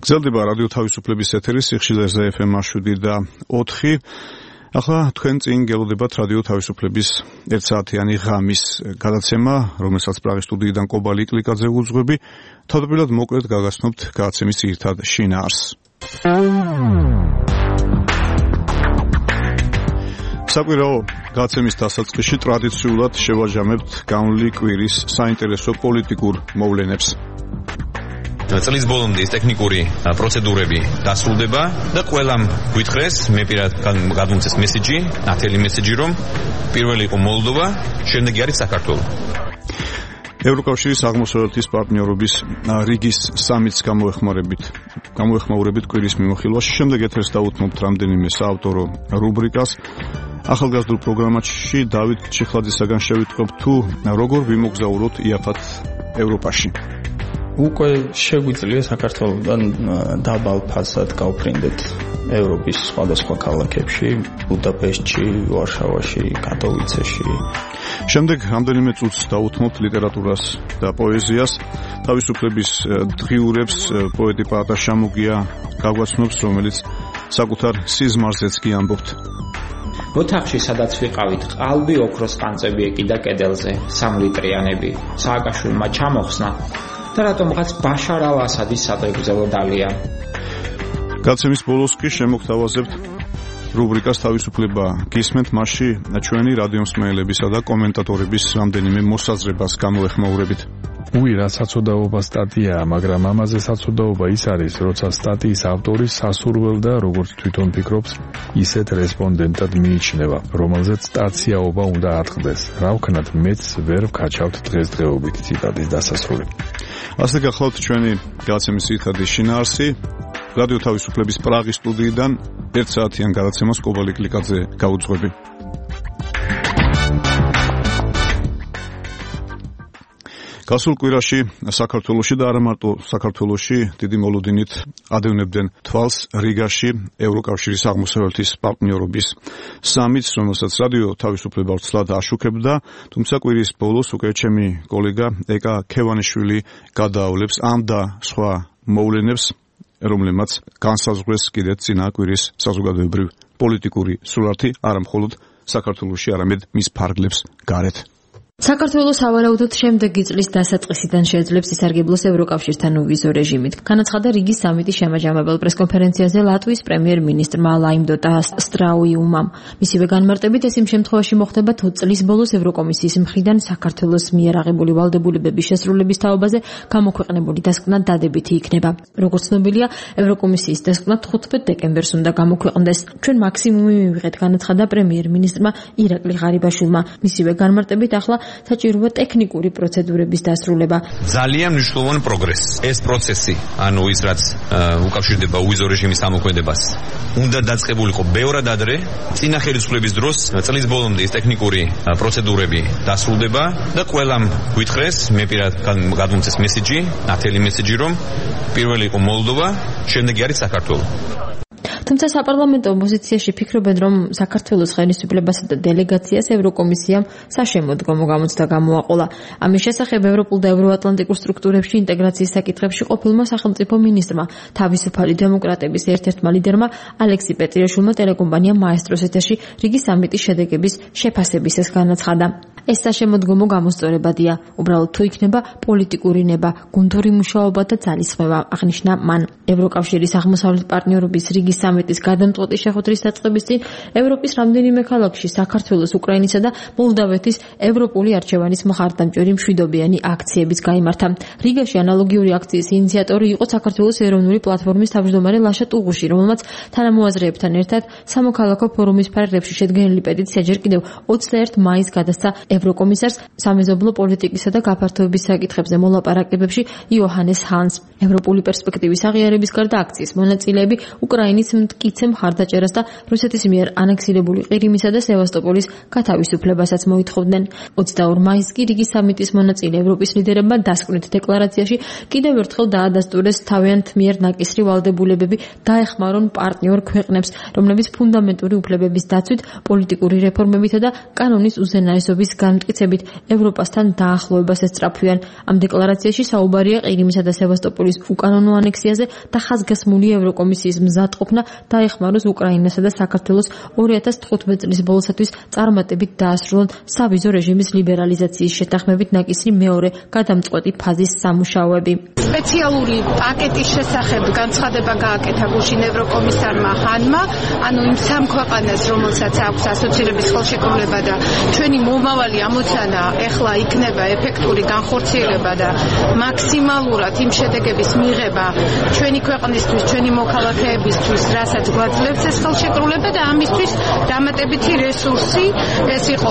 გრძელდება რადიო თავისუფლების ეთერი სიხშირეზე FM 7 და 4. ახლა თქვენ წინ გელოდებათ რადიო თავისუფლების 1 საათიანი ღამის გადაცემა, რომელსაც პრაღის სტუდიიდან კობალი იკლიკაძე უძღვები. თავდაპირველად მოკლედ გაგაცნობთ გადაცემის ძირითად შინაარსს. საკვირაო გადაცემის დასაწყისში ტრადიციულად შევაჟამებთ განვლილი კვირის საინტერესო პოლიტიკურ მოვლენებს. წლის ბოლომდე ის ტექნიკური პროცედურები დასრულდება და ყველამ გვითხრეს, მე პირად გადმომცეს მესიჯი, ნათელი მესიჯი, რომ პირველი იყო მოლდოვა, შემდეგი არის საქართველო. ევროკავშირის აღმოსავლეთის პარტნიორობის რიგის სამიტს გამოეხმაურებით კვირის მიმოხილვაში, შემდეგ ეთერს დავუთმობთ რამდენიმე საავტორო რუბრიკას. ახალგაზრდულ პროგრამაში დავით ჩიხლაძისაგან შევიტყობთ თუ როგორ ვიმოგზაუროთ იაფად ევროპაში. უკვე შეგვიძლია საქართველოსთან დაბალ ფასად გავფრინდეთ ევროპის სხვადასხვა ქალაქებში, ბუდაპეშტში, ვარშავაში, კატოვიცეში. შემდეგ რამდენიმე წუთს დავუთმობთ ლიტერატურას და პოეზიას. თავისუფლების დღიურებს პოეტი პაატა შამუგია გაგვაცნობს, რომელიც საკუთარ სიზმარზეც კი ამბობთ. ოთახში, სადაც ვიყავით, ყალბი ოქროს ყანწები ეკიდა კედელზე, 3 ლიტრიანები. სააკაშვილმა ჩამოხსნა და რატომღაც ბაშარ ალ-ასადის სადღეგრძელო დალია. გადაცემის ბოლოს კი შემოგთავაზებთ რუბრიკას თავისუფლება გისმენთ, მასში ჩვენი რადიომსმენელებისა და კომენტატორების რამდენიმე მოსაზრებას გამოეხმაურებით. რა საცოდაობა სტატიაა, მაგრამ ამაზე საცოდაობა ის არის, როცა სტატიის ავტორი სასურველ და როგორც თვითონ ფიქრობს, ისეთ რესპონდენტად მიიჩნევა, რომელზეც სტაციაობა უნდა ატყდეს. რა ვქნათ, მეც ვერ ვქაჩავთ დღესდღეობით. ციტატის დასასრული. ასე გახლავთ ჩვენი გადაცემის ძირითადი შინაარსი. რადიო თავისუფლების პრაღის სტუდიიდან 1 საათიან გადაცემას კობალი იკლიკაძე გაუძღვები. გასულ კვირაში საქართველოში და არა მარტო საქართველოში დიდი მოლოდინით ადევნებდნენ თვალს რიგაში ევროკავშირის აღმოსავლეთის პარტნიორობის სამიტს, რომელსაც რადიო თავისუფლება ვრცლად აშუქებდა, თუმცა კვირის ბოლოს უკვე ჩემი კოლეგა ეკა ქევანიშვილი გადაავლებს ამ და სხვა მოვლენებს, რომლებმაც განსაზღვრეს კიდეც წინა კვირის საზოგადოებრივ პოლიტიკური სურათი, არა მხოლოდ საქართველოში, არამედ მის ფარგლებს გარეთ. საქართველოს სავარაუდოდ შემდეგი წლის დასაწყისიდან შეძლებს ისარგებლოს ევროკავშირთან უვიზო რეჟიმით. განაცხადა რიგის სამიტის შემაჯამებელ პრესკონფერენციაზე ლატვიის პრემიერ-მინისტრმა ლაიმდოტა სტრაუიუმამ. მისივე განმარტებით ეს იმ შემთხვევაში მოხდება, თუ წლის ბოლოს ევროკომისიის მხრიდან საქართველოს მიერ აღებული ვალდებულებების შესრულების თაობაზე გამოქვეყნებული დასკვნა დადებითი იქნება. როგორც ცნობილია, ევროკომისიის დასკვნა 15 დეკემბერს უნდა გამოქვეყნდეს. ჩვენ მაქსიმუმი მივიღეთ, განაცხადა პრემიერ-მინისტრმა ირაკლი ღარიბაშვილმა. მისივე განმარტებით ახლა საჭიროა ტექნიკური პროცედურების დასრულება. ძალიან მნიშვნელოვანი პროგრესი. ეს პროცესი, ანუ ის რაც უკავშირდება უვიზო რეჟიმის ამოქმედებას, უნდა დაწყებულიყო ბევრად ადრე. წინა ხელისუფლების დროს წლის ბოლომდე ის ტექნიკური პროცედურები დასრულდება და ყველამ გვითხრეს, მე პირად გადმომცეს მესიჯი, ნათელი მესიჯი, რომ პირველი იყო მოლდოვა, შემდეგი არის საქართველო. თუმცა საპარლამენტო ოპოზიციაში ფიქრობენ, რომ საქართველოს ხელისუფლებასა და დელეგაციას ევროკომისიამ საშემოდგომო გამოცდა გამოაყოლა. ამის შესახებ ევროპულ და ევროატლანტიკურ სტრუქტურებში ინტეგრაციის საკითხებში ყოფილმა სახელმწიფო მინისტრმა, თავისუფალი დემოკრატების ერთ-ერთმა ლიდერმა ალექსი პეტრიაშვილმა ტელეკომპანია მაესტროს ეთერში რიგის სამიტის შედეგების შეფასებისას განაცხადა. ეს საშემოდგომო გამოსწორებადია, უბრალოდ თუ იქნება პოლიტიკური ნება, გუნდური მუშაობა და ძალისხმევა, აღნიშნა მან. ევროკავშირის აღმოსავლეთ პარტნიორობის რიგის სამიტის გადამწყვეტი შეხვედრის დაწყების წინ ევროპის რამდენიმე ქალაქში საქართველოს, უკრაინისა და მოლდავეთის ევროპული არჩევანის მხარდამჭერი მშვიდობიანი აქციებიც გაიმართა. რიგაში ანალოგიური აქციის ინიციატორი იყო საქართველოს ეროვნული პლატფორმის თავმჯდომარე ლაშა ტუღუში, რომელმაც თანამოაზრეებთან ერთად სამოქალაქო ფორუმის ფარგლებში შედგენილი პეტიცია ჯერ კიდევ 21 მაისს გადასცა ევროკომისარს სამეზობლო პოლიტიკისა და გაფართოების საკითხებზე მოლაპარაკებებში იოჰანეს ჰანს. ევროპული პერსპექტივის აღიარების გარდა აქციის მონაწილეები უკრაინის მტკიცე მხარდაჭერას და რუსეთის მიერ ანექსირებული ყირიმისა და სევასტოპოლის გათავისუფლებასაც მოითხოვდნენ. 22 მაისს კი რიგი სამიტის მონაწილე ევროპის ლიდერებმა დასკვნით დეკლარაციაში კიდევ ერთხელ დაადასტურეს თავიანთ მიერ ნაკისრი ვალდებულებები დაეხმარონ პარტნიორ ქვეყნებს, რომლებიც ფუნდამენტური უფლებების დაცვით, პოლიტიკური რეფორმებითა და კანონის უზენაესობის განმტკიცებით ევროპასთან დაახლოებას ესწრაფვიან. ამ დეკლარაციაში საუბარია ყირიმისა და სევასტოპოლის უკანონო ანექსიაზე და ხაზგასმული ევროკომისიის მზადყოფნა დაეხმაროს უკრაინასა და საქართველოს 2015 წლის ბოლოსათვის წარმატებით დაასრულონ სავიზო რეჟიმის ლიბერალიზაციის შეთანხმებით ნაკისრი მეორე გადამწყვეტი ფაზის სამუშაოები. სპეციალური პაკეტის შესახებ განცხადება გააკეთა გუშინ ევროკომისარმა ჰანმა, ანუ იმ სამ ქვეყანას, რომელსაც აქვს ასოცირების ხელშეკრულება და ჩვენი მომავალი ამოცანა ეხლა იქნება ეფექტური განხორციელება და მაქსიმალურად იმ შედეგების მიღება ჩვენი ქვეყნისთვის, ჩვენი მოქალაქეებისთვის, რასაც გვაძლევს ეს ხელშეკრულება და ამისთვის დამატებითი რესურსი, ეს იყო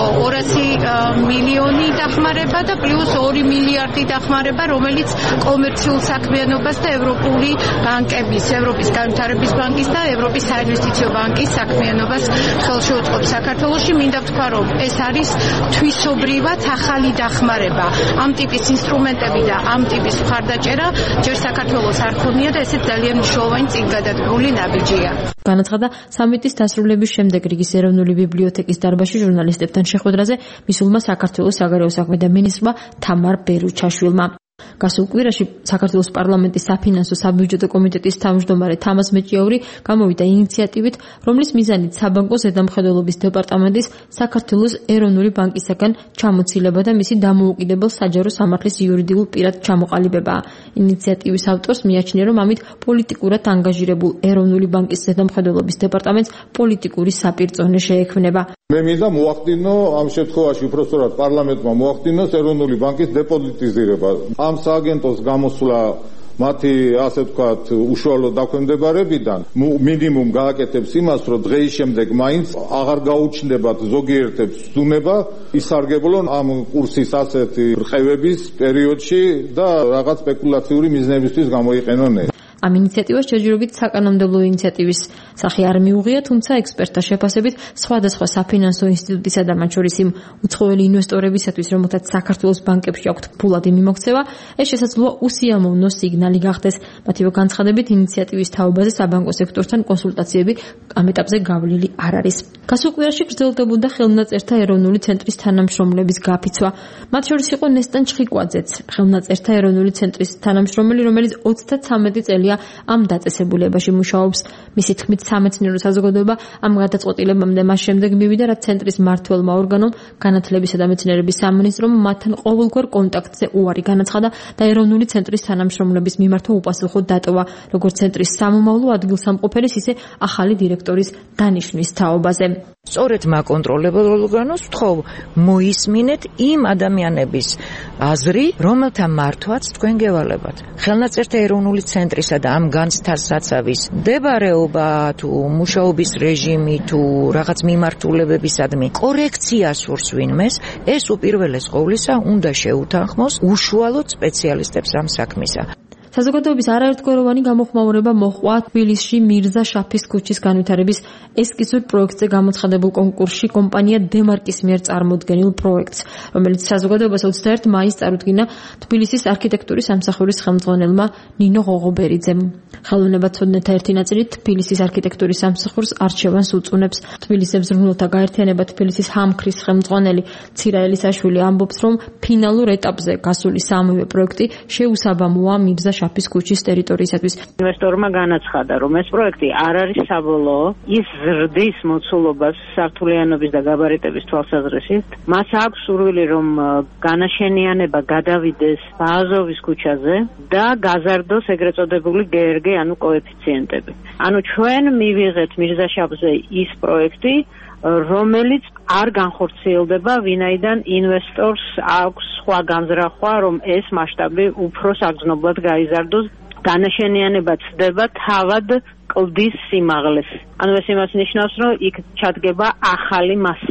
200 მილიონი დახმარება და პლუს 2 მილიარდი დახმარება, რომელიც კომერციულ საქმიანობას და ევროპული ბანკების, ევროპის განვითარების ბანკის და ევროპის საინვესტიციო ბანკის საქმიანობას ხელში უწყობს საქართველოში. მინდა ვთქვა, რომ ეს არის თვისობრივად ახალი დახმარება. ამ ტიპის ინსტრუმენტები და ამ ტიპის მხარდაჭერა ჯერ საქართველოს არ ქონია და ესეც ძალიან მნიშვნელოვანი წინგადადგმული ნაბიჯია. განაცხადა სამიტის დასრულების შემდეგ რიგის ეროვნული ბიბლიოთეკის დარბაზში ჟურნალისტებთან შეხვედრაზე მისულმა საქართველოს საგარეო საქმეთა მინისტრმა თამარ ბერუჩაშვილმა. გასულ კვირაში საქართველოს პარლამენტის საფინანსო საბიუჯეტო კომიტეტის თავმჯდომარე თამაზ მეჭიაური გამოვიდა ინიციატივით, რომლის მიზანით საბანკო ზედამხედველობის დეპარტამენტის საქართველოს ეროვნული ბანკისაგან ჩამოცილება და მისი დამოუკიდებელ საჯარო სამართლის იურიდიულ პირად ჩამოყალიბებაა. ინიციატივის ავტორს მიაჩნია, რომ ამით პოლიტიკურად ანგაჟირებულ ეროვნული ბანკის ზედამხედველობის დეპარტამენტს პოლიტიკური საპირწონე შეექმნება. მე მინდა მოახდინო ამ შემთხვევაში უпростоრად პარლამენტმა მოახდინოს ეროვნული ბანკის დეპოლიტიზირება. ამ სააგენტოს გამოსვლა მათი ასე ვთქვათ უშუალო დაქვემდებარებიდან მინიმუმ გააკეთებს იმას, რომ დღეის შემდეგ მაინც აღარ გაუჩნდებათ ზოგიერთებს ზუნება ისარგებლონ ამ კურსის ასეთი რყევების პერიოდში და რაღაც სპეკულაციური მიზნებისთვის გამოიყენონ. ამ ინიციატივას ჯერჯერობით საკანონმდებლო ინიციატივის სახე არ მიუღია, თუმცა ექსპერტთა შეფასებით სხვადასხვა საფინანსო ინსტიტუტისა და მათ შორის იმ უცხოელი ინვესტორებისათვის, რომელთაც საქართველოს ბანკებში აქვთ ფულადი მიმოქცევა, ეს შესაძლოა უსიამოვნო სიგნალი გახდეს. მათივე განცხადებით, ინიციატივის თაობაზე საბანკო სექტორთან კონსულტაციები ამ ეტაპზე გავლილი არ არის. გასულ კვირაში გრძელდებოდა ხელნაწერთა ეროვნული ცენტრის თანამშრომლების გაფიცვა. მათ შორის იყო ნესტან ჩხიკვაძეც, ხელნაწერთა ეროვნული ცენტრის თანამშრომელი, რომელიც 33 წელია ამ დაწესებულებაში მუშაობს. მისი თქმით, სამეცნიერო საზოგადოება ამ გადაწყვეტილებამდე მას შემდეგ მივიდა, რაც ცენტრის მმართველმა ორგანომ, განათლებისა და მეცნიერების სამინისტრომ მათთან ყოველგვარ კონტაქტზე უარი განაცხადა და ეროვნული ცენტრის თანამშრომლების მიმართ უპასუხო დატოვა, როგორც ცენტრის სამომავლო ადგილსამყოფელის, ისე ახალი დირექტორის დანიშვნის თაობაზე. სწორედ მაკონტროლებელ ორგანოს ვთხოვ, მოისმინეთ იმ ადამიანების აზრი, რომელთა მართვაც თქვენ გევალებათ. ხელნაწერთა ეროვნული ცენტრისა და ამ განცდასაცავის მდებარეობა თუ მუშაობის რეჟიმი თუ რაღაც მიმართულებებისადმი კორექციას სურს ვინმეს, ეს უპირველეს ყოვლისა უნდა შეუთანხმოს უშუალოდ სპეციალისტებს ამ საქმისა. საზოგადოების არაერთგვაროვანი გამოხმაურება მოჰყვა თბილისში მირზა შაფის ქუჩის განვითარების ესკიზურ პროექტზე გამოცხადებულ კონკურსში კომპანია დემარკის მიერ წარმოდგენილ პროექტს, რომელიც საზოგადოებას 21 მაისს წარუდგინა თბილისის არქიტექტურის სამსახურის ხელმძღვანელმა ნინო ღოღობერიძემ. ხელოვნებაცოდნეთა ერთი ნაწილი თბილისის არქიტექტურის სამსახურს არჩევანს უწუნებს. თბილისის მზრუნველთა გაერთიანება თბილისის ჰამქრის ხელმძღვანელი ცირა ელისაშვილი ამბობს, რომ ფინალურ ეტაპზე გასული სამივე პროექტი შეუსაბამოა მირზა შაფის ქუჩის ტერიტორიისათვის. ინვესტორმა განაცხადა, რომ ეს პროექტი არ არის საბოლოო, ის ზრდის მოცულობას სართულიანობის და გაბარიტების თვალსაზრისით. მას აქვს სურვილი, რომ განაშენიანება გადავიდეს ბააზოვის ქუჩაზე და გაზარდოს ეგრეთ წოდებული GRG, ანუ კოეფიციენტები. ანუ ჩვენ მივიღეთ მირზაშაფზე ის პროექტი, რომელიც არ განხორციელდება, ვინაიდან ინვესტორს აქვს სხვა განზრახვა, რომ ეს მასშტაბი უფრო საგრძნობლად გაიზარდოს, განაშენიანება ცდება თავად კლდის სიმაღლეს. ანუ ეს იმას ნიშნავს, რომ იქ ჩადგება ახალი მასივი.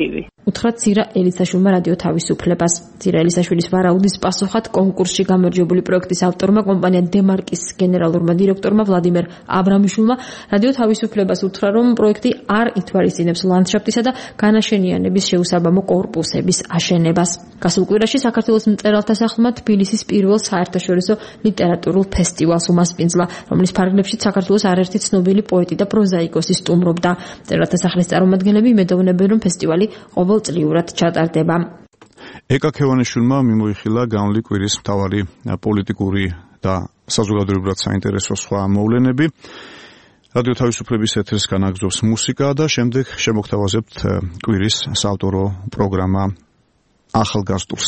უთხრა ცირა ელისაშვილმა რადიო თავისუფლებას. ცირა ელისაშვილის ვარაუდის პასუხად კონკურსში გამარჯვებული პროექტის ავტორმა კომპანია დემარკის გენერალურმა დირექტორმა ვლადიმერ აბრამიშვილმა რადიო თავისუფლებას უთხრა, რომ პროექტი არ ითვალისწინებს ლანდშაფტისა და განაშენიანების შეუსაბამო კორპუსების აშენებას. გასულ კვირაში საქართველოს მწერალთა სახლმა თბილისის პირველ საერთაშორისო ლიტერატურულ ფესტივალს უმასპინძლა, რომლის ფარგლებშიც საქართველოს არაერთი ცნობილი პოეტი და პროზაიკოსი სტუმრობდა. მწერალთა სახლის წარმომადგენლები იმედოვნებენ, რომ ფესტივალი ყოველწლიურად ჩატარდება. ეკა ქევანიშვილმა მიმოიხილა განვლი კვირის მთავარი პოლიტიკური და საზოგადოებრივად საინტერესო სხვა მოვლენები. რადიო თავისუფლების ეთერს განაგზობს მუსიკა და შემდეგ შემოგთავაზებთ კვირის საავტორო პროგრამა ახალგაზრდულს.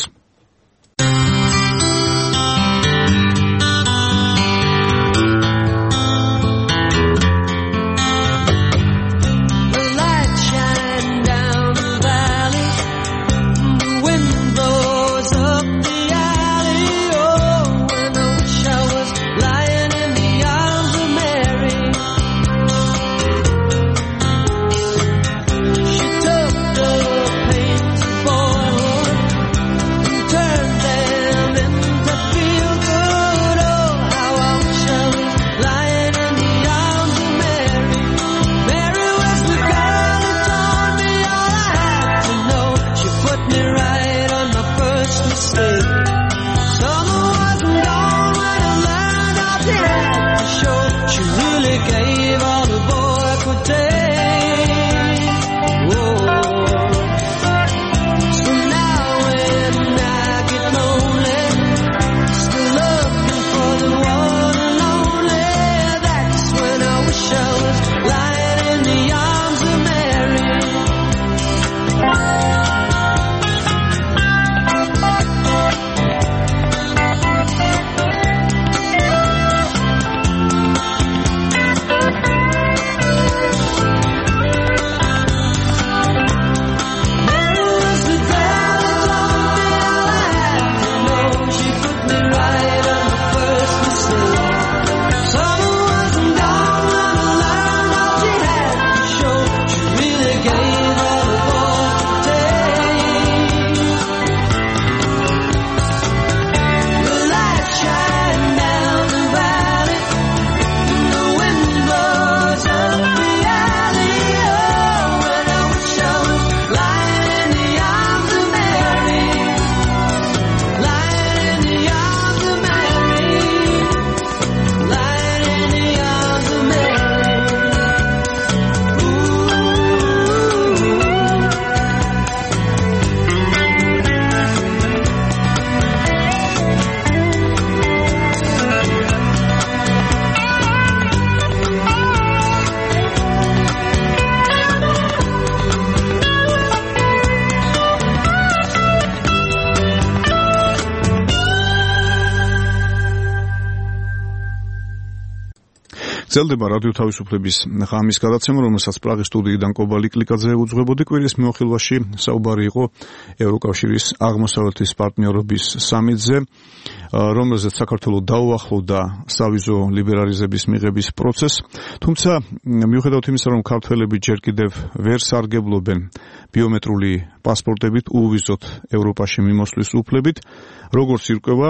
გრძელდება რადიო თავისუფლების ღამის გადაცემა, რომელსაც პრაღის სტუდიიდან კობალი კლიკაძე უძღვებოდი. კვირის მიმოხილვაში საუბარი იყო ევროკავშირის აღმოსავლეთის პარტნიორობის სამიტზე, რომელზეც საქართველო დაუახლოვდა სავიზო ლიბერალიზების მიღების პროცესს. თუმცა მიუხედავად იმისა, რომ ქართველები ჯერ კიდევ ვერ სარგებლობენ ბიომეტრიული პასპორტებით უვიზოთ ევროპაში მიმოსვლის უფლებით, როგორც ირკვევა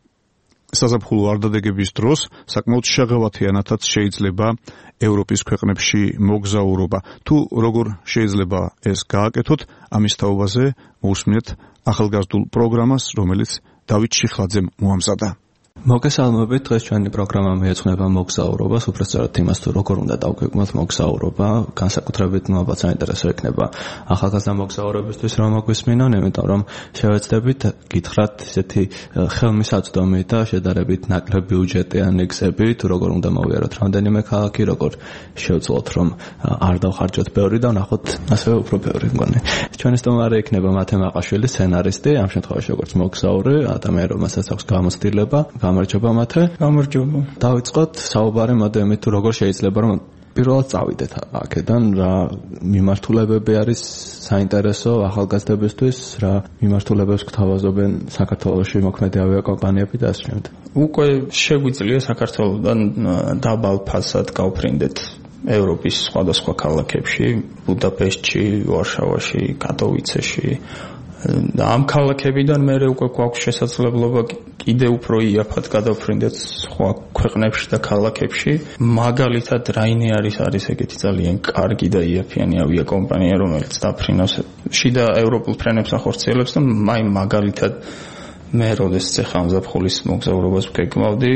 საზაფხულო არდადეგების დროს საკმაოდ შეღავათიანათაც შეიძლება ევროპის ქვეყნებში მოგზაურობა. თუ როგორ შეიძლება ეს გააკეთოთ, ამის თაობაზე მოусმინეთ ახალგაზრდულ პროგრამას, რომელიც დავით შიხლაძემ მოამზადა. მოგესალმებით, დღეს ჩვენი პროგრამა მიეძღვნება მოგზაურობას, უბრალოდ იმას, თუ როგორ უნდა დავგვიგმოთ მოგზაურობა, განსაკუთრებით ალბათ საინტერესო იქნება ახალგაზრდა მოგზაურებისთვის რომ მოგვისმინონ, იმიტომ რომ შევეცდებით გითხრათ ისეთი ხელმისაწვდომი და შედარებით ნაკლები ბიუჯეტიანი გზები, თუ როგორ უნდა მოვიაროთ რამდენიმე ქალაქი, როგორ შევძლოთ რომ არ დავხარჯოთ ბევრი და ვნახოთ ასევე უფრო ბევრი მგონი. ჩვენი სტუმარი იქნება მათე მაყაშვილი, სცენარისტი, ამ შემთხვევაში როგორც მოგზაური, ადამიანი რომელსაც აქვს გამოცდილება. გამარჯობა მათე. გამარჯობა. დავიწყოთ საუბარი მოდემით, თუ როგორ შეიძლება რომ პირველად წავიდეთ აქედან, რა მიმართულებები არის საინტერესო ახალგაზრდებისთვის, რა მიმართულებებს გთავაზობენ საქართველოში მოქმედი ავიაკომპანიები და ასე შემდეგ. უკვე შეგვიძლია საქართველოდან დაბალ ფასად გავფრინდეთ ევროპის სხვადასხვა ქალაქებში, ბუდაპეშტში, ვარშავაში, კატოვიცეში და ამ ქალაქებიდან მე უკვე გვაქვს შესაძლებლობა კიდე უფრო იაფად გადავფრინდეთ სხვა ქვეყნებში და ქალაქებში. მაგალითად Ryanair არის ეგეთი ძალიან კარგი და იაფიანი ავიაკომპანია, რომელიც დაფრინავს შიდა ევროპულ ფრენებს ახორციელებს და მაგალითად მე როდესაც ახლა ამ ზაფხულის მოგზაურობას ვგეგმავდი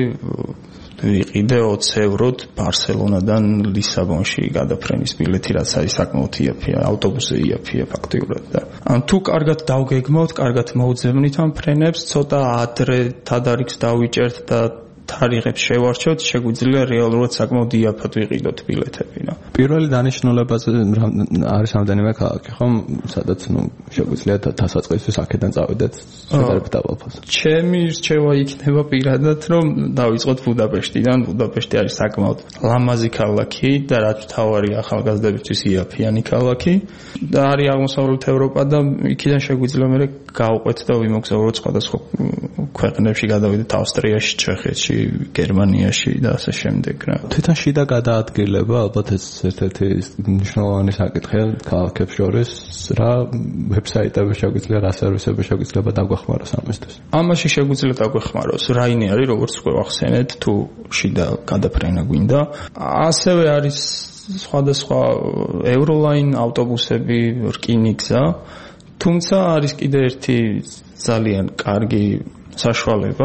ვიყიდე 20 ევროდ ბარსელონადან ლისაბონში გადაფრენის ბილეთი, რაც არის საკმაოდ იაფია, ავტობუსზე იაფია ფაქტიურად და თუ კარგად დავგეგმავთ, კარგად მოვძებნით ამ ფრენებს, ცოტა ადრე თადარიგს დავიჭერთ და თარიღებს შევარჩევთ, შეგვიძლია რეალურად საკმაოდ იაფად ვიყიდოთ ბილეთები. პირველი დანიშნულებაზე არის რამდენიმე ქალაქი, ხომ? სადაც შეგვიძლია დასაწყისისთვის აქედან წავიდეთ შედარებით დაბალ ფასზე. ჩემი რჩევა იქნება პირადად, რომ დავიწყოთ ბუდაპეშტიდან. ბუდაპეშტი არის საკმაოდ ლამაზი ქალაქი და რაც თავარი ახალგაზრდებისთვის იაფიანი ქალაქი და არის აღმოსავლეთ ევროპა და იქიდან შეგვიძლია მე გავყვეთ და ვიმოგზაუროთ სხვადასხვა ქვეყნებში, გადავიდეთ ავსტრიაში, ჩეხეთში, გერმანიაში და ასე შემდეგ რა. თვითონ შიდა გადაადგილება ალბათ ეს ერთ-ერთი მნიშვნელოვანი საკითხია ქალაქებს შორის, რა ვებსაიტები შეგვიძლია, რა სერვისები შეგვიძლია დაგვეხმაროს ამისთვის. ამაში შეგვიძლია დაგვეხმაროს Ryanair, როგორც უკვე ვახსენეთ, თუ შიდა გადაფრენა გვინდა. ასევე არის სხვადასხვა Euroline ავტობუსები, რკინიგზა. თუმცა არის კიდე ერთი ძალიან კარგი საშუალება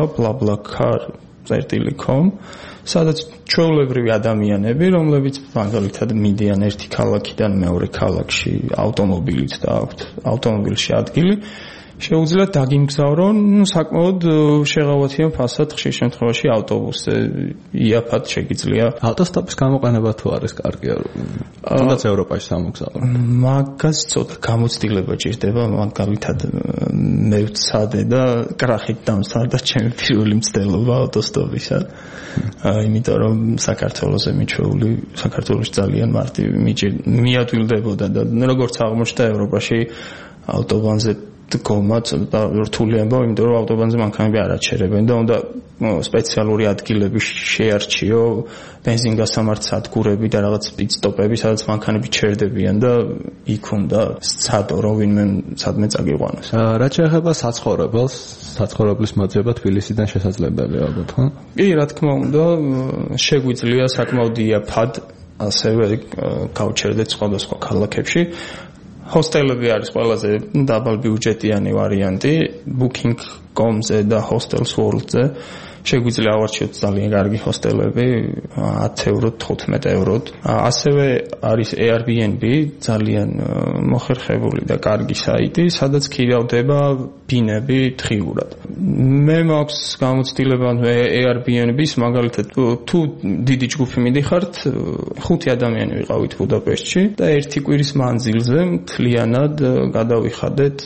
BlaBlaCar.com, სადაც ჩვეულებრივი ადამიანები, რომლებიც მაგალითად მიდიან ერთი ქალაქიდან მეორე ქალაქში ავტომობილით და აქვთ ავტომობილში ადგილი, შეუძლიათ დაგიმგზავრონ საკმაოდ შეღავათიან ფასად, ხშირ შემთხვევაში ავტობუსზე იაფად შეგიძლია. ავტოსტოპის გამოყენება თუ არის კარგია, თუნდაც ევროპაში სამოგზაურო. მაგას ცოტა გამოცდილება ჭირდება, მაგალითად მე ვცადე და კრახით დამსარდა ჩემი პირველი მცდელობა ავტოსტოპისა. იმიტომ რომ საქართველოზე მიჩვეული, საქართველოში ძალიან მარტივი მიადვილდებოდა და როგორც აღმოჩნდა ევროპაში ავტობანზე დგომა და რთული ამბავ, იმიტომ რომ ავტობანზე მანქანები არ აჩერებენ და უნდა სპეციალური ადგილები შეარჩიო, ბენზინგასამართ სადგურები და რაღაც პიტსტოპები, სადაც მანქანები ჩერდებიან და იქ უნდა სცადო, რომ ვინმე სადმე წაგიყვანოს. რაც შეეხება საცხოვრებელს, საცხოვრებლის მოძიება თბილისიდან შესაძლებელია ალბათ, ხო? კი, რა თქმა უნდა, შეგვიძლია sakmaud იაფად ასევე გავჩერდეთ სხვადასხვა ქალაქებში. ჰოსტელები არის ყველაზე დაბალბიუჯეტიანი ვარიანტი, booking.com-ზე და hostels world-ზე შეგვიძლია ავარჩიოთ ძალიან კარგი ჰოსტელები 10 ევროდ, 15 ევროდ. ასევე არის Airbnb, ძალიან მოხერხებული და კარგი საიტი, სადაც ქირავდება ბინები დღიურად. მე მაქვს გამოცდილება Airbnb-ს, მაგალითად თუ დიდი ჯგუფი მიდიხართ, 5 ადამიანი ვიყავით ბუდაპეშტში და ერთი კვირის მანძილზე მთლიანად გადავიხადეთ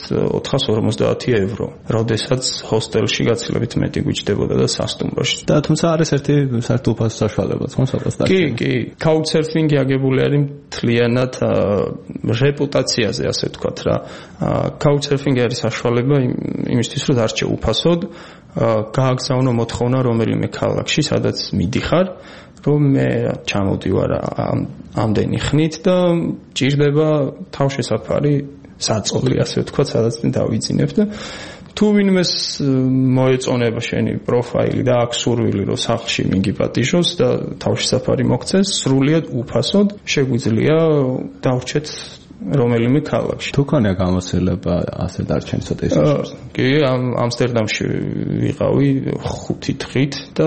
450 евро, როდესაც ჰოსტელში გაცილებით მეტი გვიჭდებოდა და სტუმროში. და თუმცა არის ერთი საერთო საშუალებაც, ხო, სადაც დაგჭირდება. კი, couchsurfing-ი აგებული არის მთლიანად რეპუტაციაზე, ასე ვთქვათ რა. couchsurfing-ი არის საშუალება იმისთვის, რომ დარჩე უფასოდ, გააგზავნო მოთხოვნა რომელიმე ქალაქში, სადაც მიდიხარ, რომ მე ჩამოდივარ ამდენი ხნით და ჭირდება თავშესაფარი, საწყლი, ასე ვთქვათ, სადაც დავიძინებ და თუ ვინმეს მოეწონება შენი პროფაილი და აქვს სურვილი რომ სახლში მიგიპატიჟოს და თავშესაფარი მოგცეს, სრულიად უფასოდ შეგვიძლია დავრჩეთ რომელიმე ქალაქში. თუ ქონია გამოცდილება ასე დარჩენის ცოტა ისე. კი, ამსტერდამში ვიყავი 5 დღით და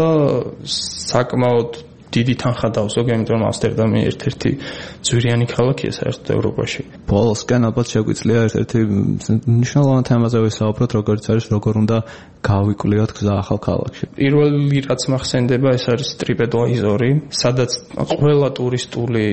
საკმაოდ დიდი თანხა დავზოგე, იმიტომ რომ ამსტერდამი ერთ-ერთი ძვირიანი ქალაქია საერთოდ ევროპაში. ბოლოსკენ ალბათ შეგვიძლია ერთ-ერთი მნიშვნელოვანი თემაზე ვისაუბროთ, როგორც არის როგორ უნდა გავიკვლიოთ გზა ახალ ქალაქში. პირველი რაც მახსენდება, ეს არის TripAdvisor-ი, სადაც ყველა ტურისტული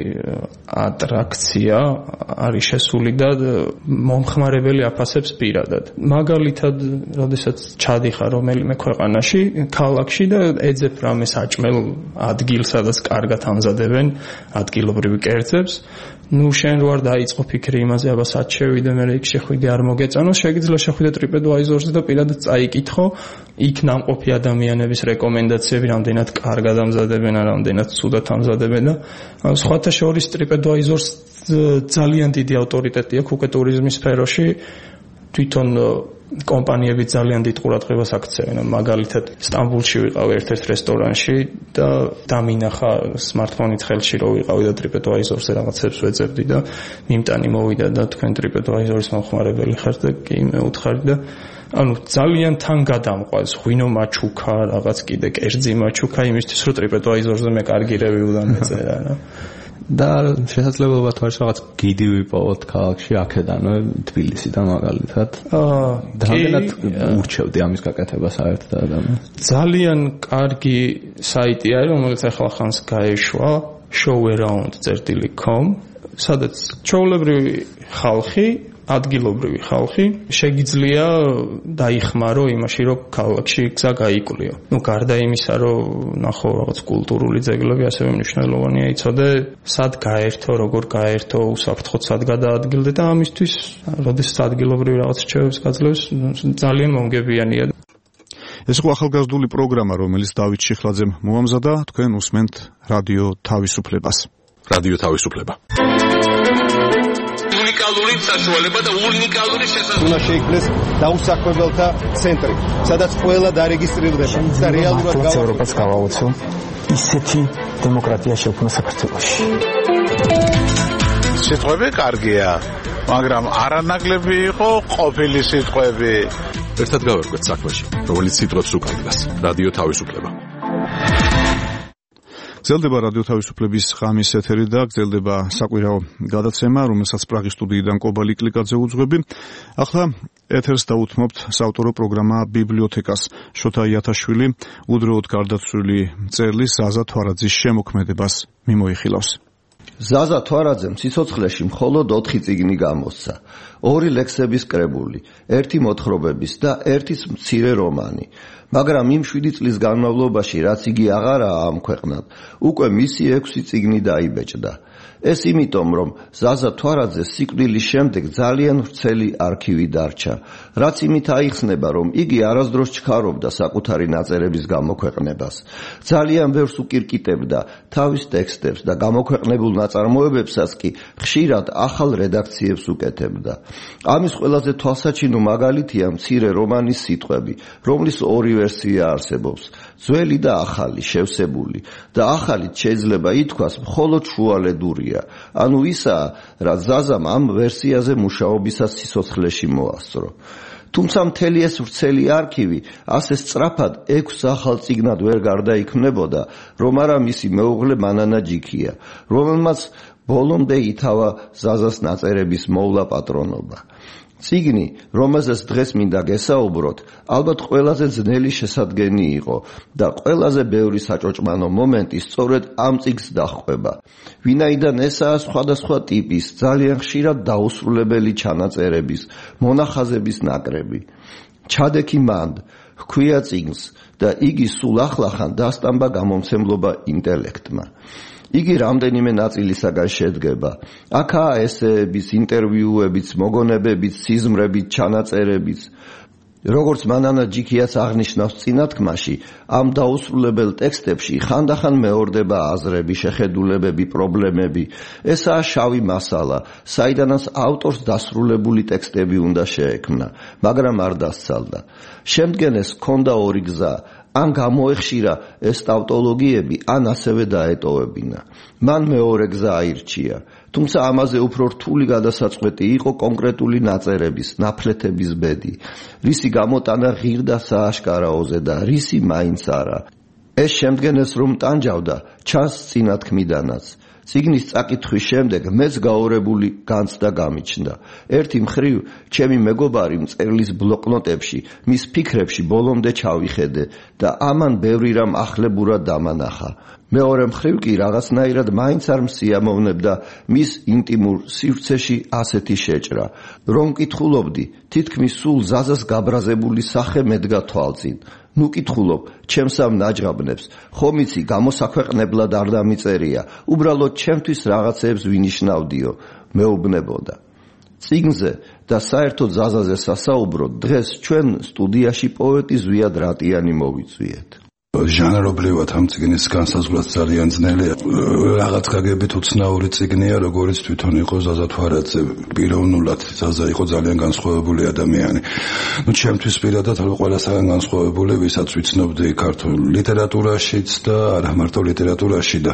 ატრაქცია არის შესული და მომხმარებელი აფასებს პირადად. მაგალითად, როდესაც ჩადიხარ რომელიმე ქვეყანაში, ქალაქში და ეძებ რამე საჭმელ ადგილს სადაც კარგად ამზადებენ ადგილობრივ კერძებს. შენ რო არ დაიწყო ფიქრი იმაზე, აბა სად შევიდე, მე იქ შეხვიდე არ მოგეწონოს, შეგიძლია შეხვიდე TripAdvisor-ზე და პირადად წაიკითხო, იქ ნამყოფი ადამიანების რეკომენდაციები რამდენად კარგად ამზადებენ, რამდენად ცუდად ამზადებენ და სხვათა შორის TripAdvisor-ს ძალიან დიდი ავტორიტეტი აქვს უკვე ტურიზმის სფეროში. თვითონ კომპანიები ძალიან დიდ ყურადღებას აქცევენ. მაგალითად, სტამბულში ვიყავ ერთ-ერთ რესტორანში და დამინახა smartphone-ით ხელში რო ვიყავი და TripAdvisor-ზე რაღაცებს ვეძებდი და მიმტანი მოვიდა და თქვენ TripAdvisor-ის მომხმარებელი ხართ და კი მე უთხარი და ძალიან თან გადამყვანს ღვინო მაჩუკა, რაღაც კიდე კერძი მაჩუკა იმისთვის რომ TripAdvisor-ზე მე კარგი რევიუ დამეწერა რა. და შესაძლებლობა თუ არის რაღაც გიდი ვიპოვოთ ქალაქში აქედან თბილისიდან მაგალითად რამდენად ურჩევდი ამის გაკეთებას საერთოდ ადამიანს ძალიან კარგი საიტი არის რომელიც ახლა ხანს გაეშვა showaround.com სადაც ჩვეულებრივი ხალხი ადგილობრივი ხალხი შეგიძლია დაიხმარო იმაში, რომ ქალაქში გზა გაიკვლიო. გარდა იმისა, რომ ნახო რაღაც კულტურული ძეგლები, ასევე მნიშვნელოვანია იცოდე, სად გაერთო, როგორ გაერთო, უსაფრთხოდ სად გადაადგილდე და ამისთვის, როდესაც ადგილობრივი რაღაც რჩევებს გაძლევს, ძალიან მომგებიანია. ეს იყო ახალგაზრდული პროგრამა, რომელიც დავით შიხლაძემ მოამზადა, თქვენ უსმენთ რადიო თავისუფლებას. რადიო თავისუფლება. უნიკალური საშუალება და უნიკალური შესაძლებლობა. უნდა შეიქმნეს დაუსაქმებელთა ცენტრი, სადაც ყველა დარეგისტრირდება და რეალურად ევროპას გავაოცო ისეთი დემოკრატია შექმნა საქართველოში. სიტყვები კარგია, მაგრამ არანაკლები იყო ყოფილი სიტყვები. ერთად გავერკვეთ საქმეში, რომელიც სიტყვებს უკავშირდება. რადიო თავისუფლება. გრძელდება რადიო თავისუფლების ღამის ეთერი და გრძელდება საკვირაო გადაცემა, რომელსაც პრაღის სტუდიიდან კობალი კლიკაძე უძღვები. ახლა ეთერს დაუთმობთ საავტორო პროგრამა ბიბლიოთეკას. შოთა იათაშვილი უდროოდ გარდაცვლილი მწერლის ზაზა თვარაძის შემოქმედებას მიმოიხილავს. ზაზა თვარაძემ სიცოცხლეში მხოლოდ 4 წიგნი გამოსცა. 2 ლექსების კრებული, 1 მოთხრობების და 1 მცირე რომანი. მაგრამ იმ 7 წლის განმავლობაში, რაც იგი აღარაა ამ ქვეყნად, უკვე მისი 6 წიგნი დაიბეჭდა. ეს იმიტომ, რომ ზაზა თვარაძეს სიკვდილის შემდეგ ძალიან ვრცელი არქივი დარჩა, რაც იმით აიხსნება, რომ იგი არასდროს ჩქარობდა საკუთარი ნაწერების გამოქვეყნებას. ძალიან ბევრს უკირკიტებდა თავის ტექსტებს და გამოქვეყნებულ ნაწარმოებებსაც კი ხშირად ახალ რედაქციებს უკეთებდა. ამის ყველაზე თვალსაჩინო მაგალითია მცირე რომანის სიტყვები, რომლის 2 ვერსია არსებობს, ძველი და ახალი, შევსებული და ახალით შეიძლება ითქვას მხოლოდ შუალედურია. ანუ ისაა, რაც ზაზამ ამ ვერსიაზე მუშაობისას სიცოცხლეში მოასწრო. თუმცა მთელი ეს ვრცელი არქივი ასე სწრაფად 6 ახალ წიგნად ვერ გარდაიქმნებოდა, რომ არა მისი მეუღლე მანანა ჯიქია, რომელმაც ბოლომდე ითავა ზაზას ნაწერების მოვლა პატრონობა. წიგნი, რომელზეც დღეს მინდა გესაუბროთ, ალბათ ყველაზე ძნელი შესადგენი იყო და ყველაზე ბევრი საჭოჭმანო მომენტი სწორედ ამ წიგნს დაჰყვება. ვინაიდან ესაა სხვადასხვა ტიპის, ძალიან ხშირად დაუსრულებელი ჩანაწერების, მონახაზების ნაკრები. ჩადექი მანდ, ჰქვია წიგნს და იგი სულ ახლახან დასტამბა გამომცემლობა ინტელექტმა. იგი რამდენიმე ნაწილისაგან შედგება. აქაა ესეების, ინტერვიუებიც, მოგონებებიც, სიზმრებით, ჩანაწერებიც. როგორც მანანა ჯიქიაც აღნიშნავს წინათქმაში, ამ დაუსრულებელ ტექსტებში ხანდახან მეორდება აზრები, შეხედულებები, პრობლემები. ესაა შავი მასალა, საიდანაც ავტორს დასრულებული ტექსტები უნდა შეექმნა, მაგრამ არ დასცალდა. შემდგენ ეს ჰქონდა 2 გზა. ან გამოეხშირა ეს ტავტოლოგიები, ან ასევე დაეტოვებინა. მან მეორე გზა აირჩია. თუმცა ამაზე უფრო რთული გადასაწყვეტი იყო კონკრეტული ნაწერების, ნაფლეთების ბედი, რისი გამოტანა ღირდა სააშკარაოზე და რისი მაინც არა. ეს შემდგენეს რომ ტანჯავდა, ჩანს წინათქმიდანაც. წიგნის წაკითხვის შემდეგ მეც გაორებული განცდა გამიჩნდა. ერთი მხრივ, ჩემი მეგობარი მწერლის ბლოკნოტებში, მის ფიქრებში ბოლომდე ჩავიხედე და ამან ბევრი რამ ახლებურად დამანახა. მეორე მხრივ კი რაღაცნაირად მაინც არ მსიამოვნებდა მის ინტიმურ სივრცეში ასეთი შეჭრა. რომ მკითხულობდი, თითქმის სულ ზაზას გაბრაზებული სახე მედგა თვალწინ. ნუ კითხულობ, ჩემს ამ ნაჯღაბნებს, ხომ იცი, გამოსაქვეყნებლად არ დამიწერია, უბრალოდ ჩემთვის რაღაცეებს ვინიშნავდიო, მეუბნებოდა. წიგნზე და საერთოდ ზაზაზე სასაუბროდ დღეს ჩვენ სტუდიაში პოეტი ზვიად რატიანი მოვიწვიეთ. ჟანრობრივად ამ წიგნის განსაზღვრაც ძალიან ძნელია. რაღაც გაგებით უცნაური წიგნია, როგორც თვითონ იყო ზაზა თვარაძე. პიროვნულად ზაზა იყო ძალიან განსხვავებული ადამიანი. ჩემთვის პირადად ყველასაგან განსხვავებული, ვისაც ვიცნობდი ქართულ ლიტერატურაშიც და არა მარტო ლიტერატურაში და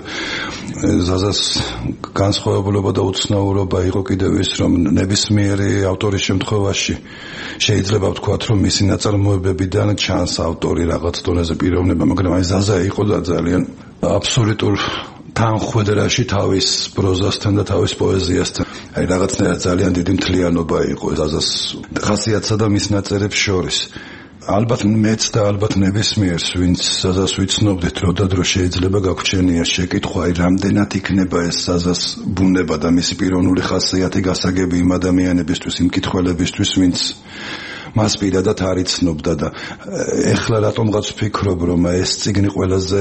ზაზას განსხვავებულობა და უცნაურობა იყო კიდევ ის, რომ ნებისმიერი ავტორის შემთხვევაში შეიძლება ვთქვათ, რომ მისი ნაწარმოებებიდან ჩანს ავტორი რაღაც დონეზე პიროვნება, მაგრამ აი ზაზა იყო და ძალიან აბსოლუტურ თანხვედრაში თავის პროზასთან და თავის პოეზიასთან. აი რაღაცნაირად ძალიან დიდი მთლიანობა იყო ზაზას ხასიათსა და მის ნაწერებს შორის. ალბათ მეც და ალბათ ნებისმიერს, ვინც ზაზას ვიცნობდით, დრო და დრო შეიძლება გაგვჩენია შეკითხვა, აი რამდენად იქნება ეს ზაზას ბუნება და მისი პიროვნული ხასიათი გასაგები იმ ადამიანებისთვის, იმ მკითხველებისთვის, ვინც მას პირადად არ იცნობდა და ეხლა რატომღაც ვფიქრობ, რომ ეს წიგნი ყველაზე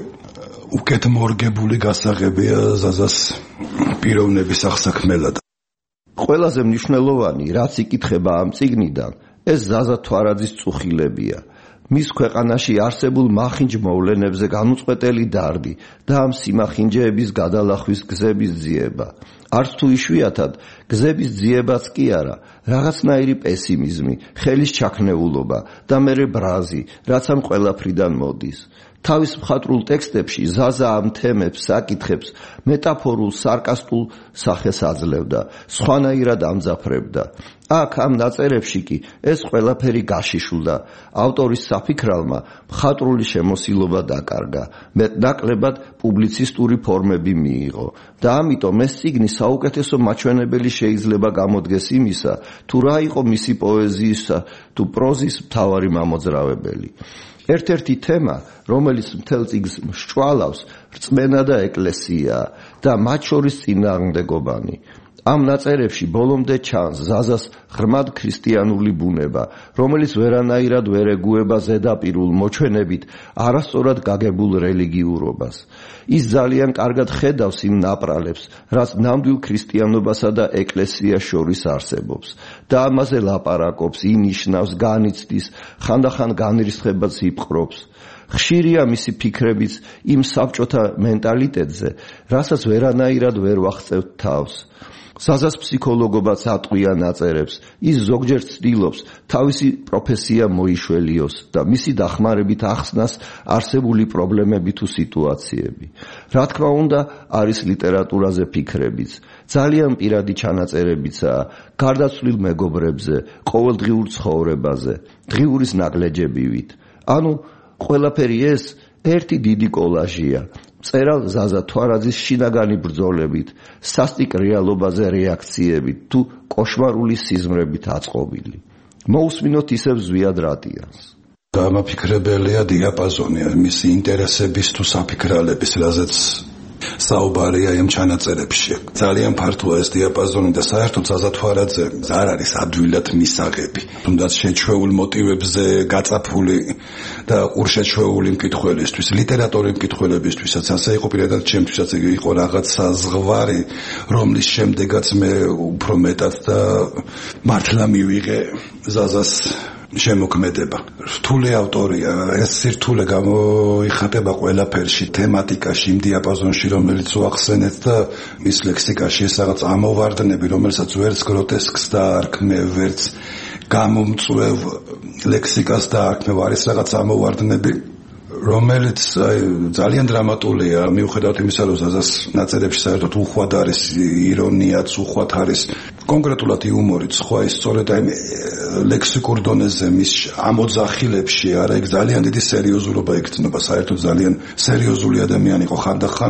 უკეთ მორგებული გასაღებია ზაზას პიროვნების აღსაქმელად. ყველაზე მნიშვნელოვანი, რაც იკითხება ამ წიგნიდან, ეს ზაზა თვარაძის წუხილებია. მის ქვეყანაში არსებულ მახინჯ მოვლენებზე განუწყვეტელი დარდი და ამ სიმახინჯეების გადალახვის გზების ძიება. არც თუ იშვიათად გზების ძიებაც კი არა, რაღაცნაირი პესიმიზმი, ხელის ჩაქნეულობა და მერე ბრაზი, რაც ამ ყველაფრიდან მოდის. თავის მხატვრულ ტექსტებში ზაზა ამ თემებს, საკითხებს მეტაფორულ, სარკასტულ სახეს აძლევდა, სხვანაირად ამძაფრებდა. აქ ამ ნაწერებში კი ეს ყველაფერი გაშიშულდა. ავტორის საფიქრალმა მხატვრული შემოსილობა დაკარგა, მეტნაკლებად პუბლიცისტური ფორმები მიიღო და ამიტომ ეს წიგნი საუკეთესო მაჩვენებელი შეიძლება გამოდგეს იმისა, თუ რა იყო მისი პოეზიისა თუ პროზის მთავარი მამოძრავებელი. ერთ-ერთი თემა, რომელიც მთელ წიგნს მსჭვალავს, რწმენა და ეკლესია და მათ შორის წინააღმდეგობანი. ამ ნაწერებში ბოლომდე ჩანს ზაზას ღრმად ქრისტიანული ბუნება, რომელიც ვერანაირად ვერ ეგუება ზედაპირულ მოჩვენებით არასწორად გაგებულ რელიგიურობას. ის ძალიან კარგად ხედავს იმ ნაპრალებს, რაც ნამდვილ ქრისტიანობასა და ეკლესიას შორის არსებობს და ამაზე ლაპარაკობს, ინიშნავს, განიცდის, ხანდახან განრისხებაც იპყრობს. ხშირია მისი ფიქრებიც იმ საბჭოთა მენტალიტეტზე, რასაც ვერანაირად ვერ ვახწევთ თავს. ზაზას ფსიქოლოგობაც ატყვია ნაწერებს, ის ზოგჯერ ცდილობს თავისი პროფესია მოიშველიოს და მისი დახმარებით ახსნას არსებული პრობლემები თუ სიტუაციები. რა თქმა უნდა, არის ლიტერატურაზე ფიქრებიც, ძალიან პირადი ჩანაწერებიცაა გარდაცვლილ მეგობრებზე, ყოველდღიურ ცხოვრებაზე, დღიურის ნაგლეჯებივით. ანუ ყველაფერი ეს ერთი დიდი კოლაჟია. წერალ ზაზა თვარაძის შინაგანი ბრძოლებით, სასტიკ რეალობაზე რეაქციებით თუ კოშმარული სიზმრებით აწყობილი. მოусმინოთ ისევ ზვიად რატიანს. გამაფიქრებელია დიაპაზონი მისი ინტერესების თუ საფიქრალების, რაზეც საუბარია იმ ჩანაწერებში. ძალიან ფართოა ეს დიაპაზონი და საერთოდ ზაზა თვარაძე არ არის ადვილად მისაღები. თუნდაც შეჩვეულ მოტივებზე გაწაფული და ყურშეჩვეული მკითხველისთვის, ლიტერატურის მკითხველებისთვისაც, ასე იყო პირადად ჩემთვისაც იყო რაღაცა ზღვარი, რომლის შემდეგაც მე უფრო მეტად და მართლა მივიღე ზაზას შემოქმედება. რთული ავტორია, ეს სირთულე გამოიხატება ყველაფერში, თემატიკაში, იმ დიაპაზონში, რომელიც უახსენეთ და მის ლექსიკაში ეს რაღაც ამოვარდნები, რომელსაც ვერც გროტესკს დაარქმე, ვერც გამომწვევ ლექსიკას დაარქმევ, არის რაღაც ამოვარდნები, რომელიც ძალიან დრამატულია, მიუხედავად იმისა, რომ ზაზას ნაწერებში საერთოდ უხვად არის ირონიაც, უხვად არის კონკრეტულად იუმორიც, ხო, ის სწორედ აი ლექსიკურ დონეზე მის ამოძახილებში არა, იქ ძალიან დიდი სერიოზულობა იქნება, საერთოდ ძალიან სერიოზული ადამიანი იყო, ხანდახან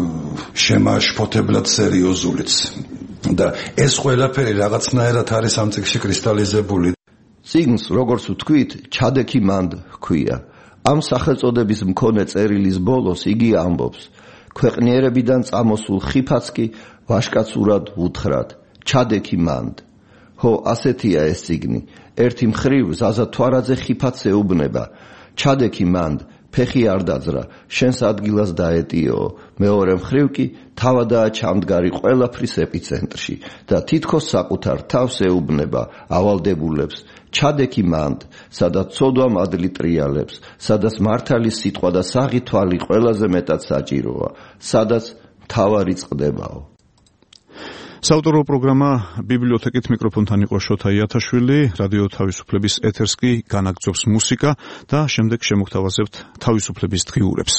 შემაშფოთებლად სერიოზულიც. და ეს ყველაფერი რაღაცნაირად არის ამ წიგნში კრისტალიზებული. წიგნს, როგორც ვთქვით, ჩადექი მანდ ჰქვია. ამ სახელწოდების მქონე წერილის ბოლოს იგი ამბობს: ქვეყნიერებიდან წამოსულ ხიფაც კი ვაშკაცურად უთხრათ, ჩადექი მანდ. ხო, ასეთია ეს წიგნი. ერთი მხრივ ზაზა თვარაძე ხიფათს ეუბნება, ჩადექი მანდ ფეხი არ დაძრა, შენს ადგილას დაეტიო. მეორე მხრივ კი თავადაა ჩამდგარი ყველაფრის ეპიცენტრში და თითქოს საკუთარ თავს ეუბნება ავალდებულებს. ჩადექი მანდ, სადაც ცოდვა მადლი ტრიალებს, სადაც მართალი სიტყვა და საღი თვალი ყველაზე მეტად საჭიროა, სადაც მთავარი წყდებაო. საავტორო პროგრამა ბიბლიოთეკით მიკროფონთან იყო შოთა იათაშვილი, რადიო თავისუფლების ეთერს კი განაგრძობს მუსიკა და შემდეგ შემოგთავაზებთ თავისუფლების დღიურებს.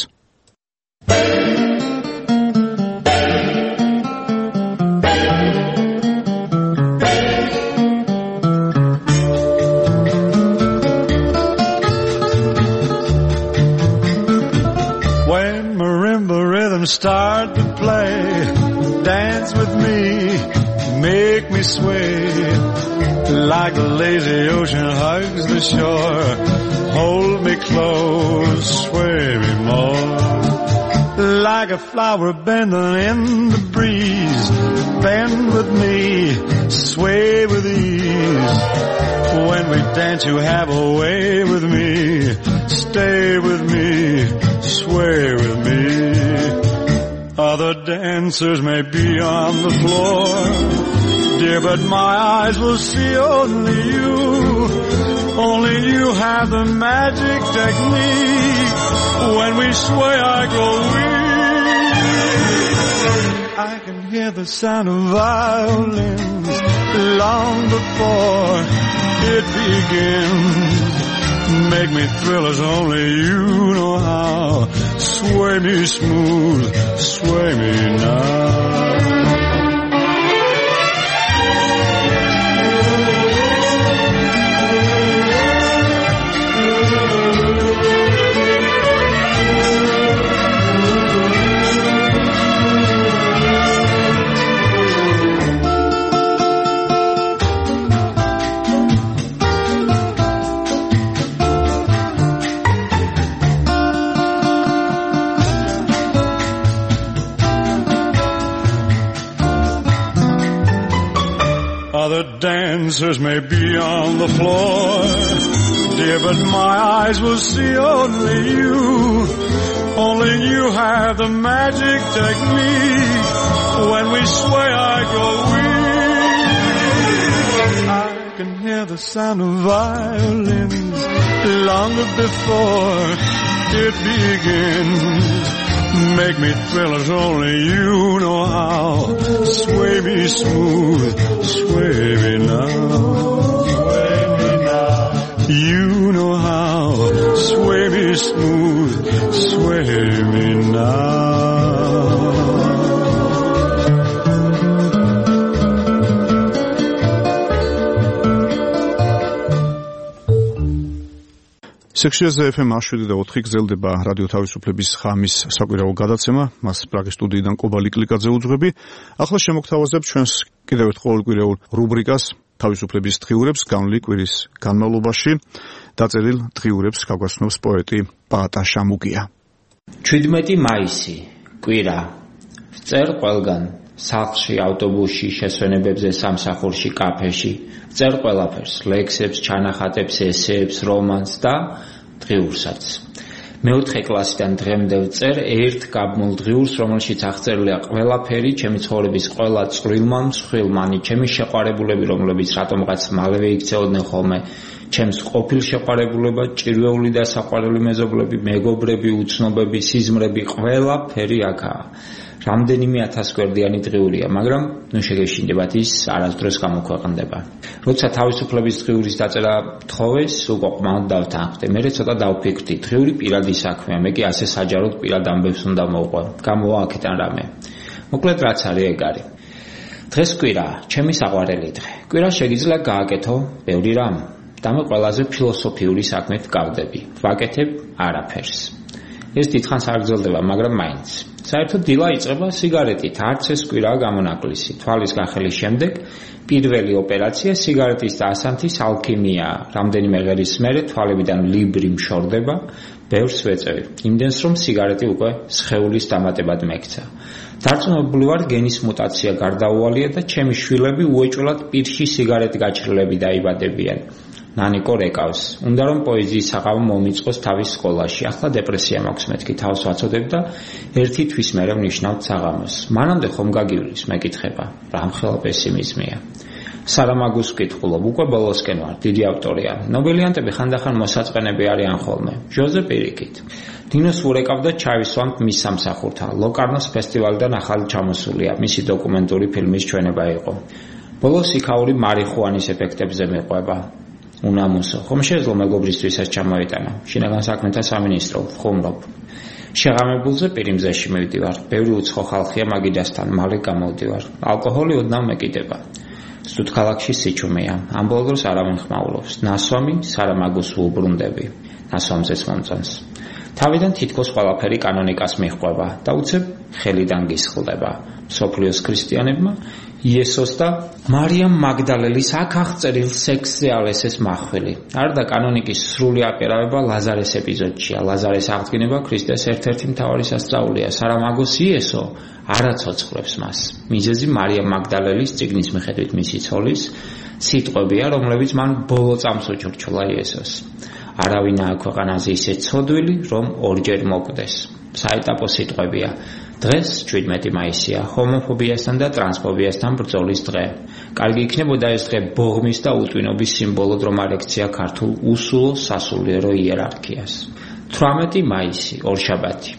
When marimba rhythms start to play, dance with me, make me sway, like the lazy ocean hugs the shore, hold me close, sway me more, like a flower bending in the breeze, bend with me, sway with ease, when we dance you have a way with me, stay with me, sway with me. Other dancers may be on the floor, dear, but my eyes will see only you. Only you have the magic technique. When we sway, I grow weak. I can hear the sound of violins long before it begins. Make me thrill as only you know how. Sway me smooth, sway me now. Other dancers may be on the floor, dear, but my eyes will see only you. Only you have the magic technique. When we sway, I grow weak. I can hear the sound of violins long before it begins. Make me thrill as only you know how. Sway me smooth, sway me now. Sway me now. You know how. Sway me smooth, sway me now. სექციაზე FM 107.4 გრძელდება რადიო თავისუფლების ხამის საკვირაო გადაცემა, მას პრაღის სტუდიიდან კობალი კლიკაძე უძღვები. ახლა შემოგთავაზებ ჩვენს კიდევ ერთ ყოველკვირეულ რუბრიკას თავისუფლების დღიურებს განვლი კვირის განმავლობაში. დაწერილ დღიურებს გაგვაცნობს პოეტი პაატა შამუგია. 17 მაისი, კვირა. წერ ყველგან, სახლში, ავტობუსში, შესვენებებზე, სამსახურში, კაფეში. წერ ყველაფერს, ლექსებს, ჩანახატებს, ესეებს, რომანს და დღიურსაც. მეოთხე კლასიდან დღემდე ვწერ ერთ გაბმულ დღიურს, რომელშიც აღწერილია ყველაფერი, ჩემი ცხოვრების ყველა წვრილმა, მსხვილმანი, ჩემი შეყვარებულები, რომლებიც რატომღაც მალევე იქცეოდნენ ხოლმე, ჩემს ყოფილ შეყვარებულება, ჭირვეული და საყვარელი მეზობლები, მეგობრები, უცნობები, სიზმრები, ყველაფერი აქაა. რამდენიმე 1000 გვერდიანი დღიურია, მაგრამ ნუ შეგეშინდებათ ის არასდროს გამოქვეყნდება. როცა თავისუფლების დღიურის დაწერა თხოვეს, უკვე ყმად დავთანხმდი. მე ცოტა დავფიქრდი, დღიური პირადი საქმეა, მე კი ასე საჯაროდ პირად ამბებს უნდა მოვყვე. გამოვა აქედან რამე. მოკლედ რაც არის ეგ არის. დღეს კვირაა, ჩემი საყვარელი დღე. კვირა შეგიძლია გააკეთო ბევრი რამ. და მე ყველაზე ფილოსოფიური საქმით გავდები. ვაკეთებ არაფერს. ეს დიდხანს არ გრძელდება, მაგრამ მაინც. საერთოდ დილა იწყება სიგარეტით, არც ეს კვირაა გამონაკლისი. თვალის გახელის შემდეგ პირველი ოპერაცია სიგარეტის და ასანთის ალქიმიაა. რამდენიმე ღერის მერე თვალებიდან ლიბრი მშორდება, ბევრს ვეწევი. იმდენს რომ სიგარეტი უკვე სხეულის დამატებად მექცა. დარწმუნებული ვარ, გენის მუტაცია გარდაუვალია და ჩემი შვილები უეჭველად პირში სიგარეტ გაჩრილები დაიბადებიან. ნანიკო რეკავს. უნდა რომ პოეზიის საღამო მომიწყოს თავის სკოლაში. ახლა დეპრესია მაქვს მეთქი თავს ვაცოდებ და ერთი თვის მერე ვნიშნავთ საღამოს. მანამდე ხომ გაგივლის მეკითხება. რამხელა პესიმიზმია. სარამაგუს ვკითხულობ, უკვე ბოლოსკენ ვარ, დიდი ავტორია. ნობელიანტები ხანდახან მოსაწყენები არიან ხოლმე. ჟოზე პირიქით. დინოს ვურეკავდა ჩავისვამთ მის სამსახურთან. ლოკარნოს ფესტივალიდან ახალი ჩამოსულია. მისი დოკუმენტური ფილმის ჩვენება იყო. ბოლოს იქაური მარიხუანის ეფექტებზე მეყვება. უნამუსო, ხომ შეძლო მეგობრისთვისაც ჩამოიტანა. შინაგან საქმეთა სამინისტრო, ვხუმრობ. შეღამებულზე პირიმზეში მივდივარ. ბევრი უცხო ხალხია მაგიდასთან, მალე გამოვდივარ. ალკოჰოლი ოდნავ მეკიდება. სუთ ქალაქში სიჩუმეა. ამ ბოლო დროს არავინ ხმაურობს. ნასვამი სარამაგუს უუბრუნდები. ნასვამზეც მომწონს. თავიდან თითქოს ყველაფერი კანონიკას მიჰყვება და უცებ ხელიდან გისხლდება. სოფლიოს ქრისტიანებმა იესოს და მარიამ მაგდალელის აქ აღწერილ სექსზე ალესეს მახვილი. არდა კანონიკის სრული აპერავება ლაზარეს ეპიზოდშია. ლაზარეს აღდგენება ქრისტეს ერთ-ერთი მთავარი სასწაულია. სარამაგოს იესო არ აცოცხლებს მას. მიზეზი მარიამ მაგდალელის წიგნის მიხედვით მისი ცოლის სიტყვებია, რომლებიც მან ბოლო წამს უჩურჩულა იესოს. არავინ აქვს ქვეყანაზე ისე ცოდვილი, რომ ორჯერ მოკვდეს. საეტაპო სიტყვებია. დღეს 17 მაისია, ჰომოფობიასთან და ტრანსფობიასთან ბრძოლის დღე. კარგი იქნებოდა ეს დღე ბოღმის და უტვინობის სიმბოლოდ რომ არ ექცია ქართულ უსულო სასულიერო იერარქიას. 18 მაისი, ორშაბათი.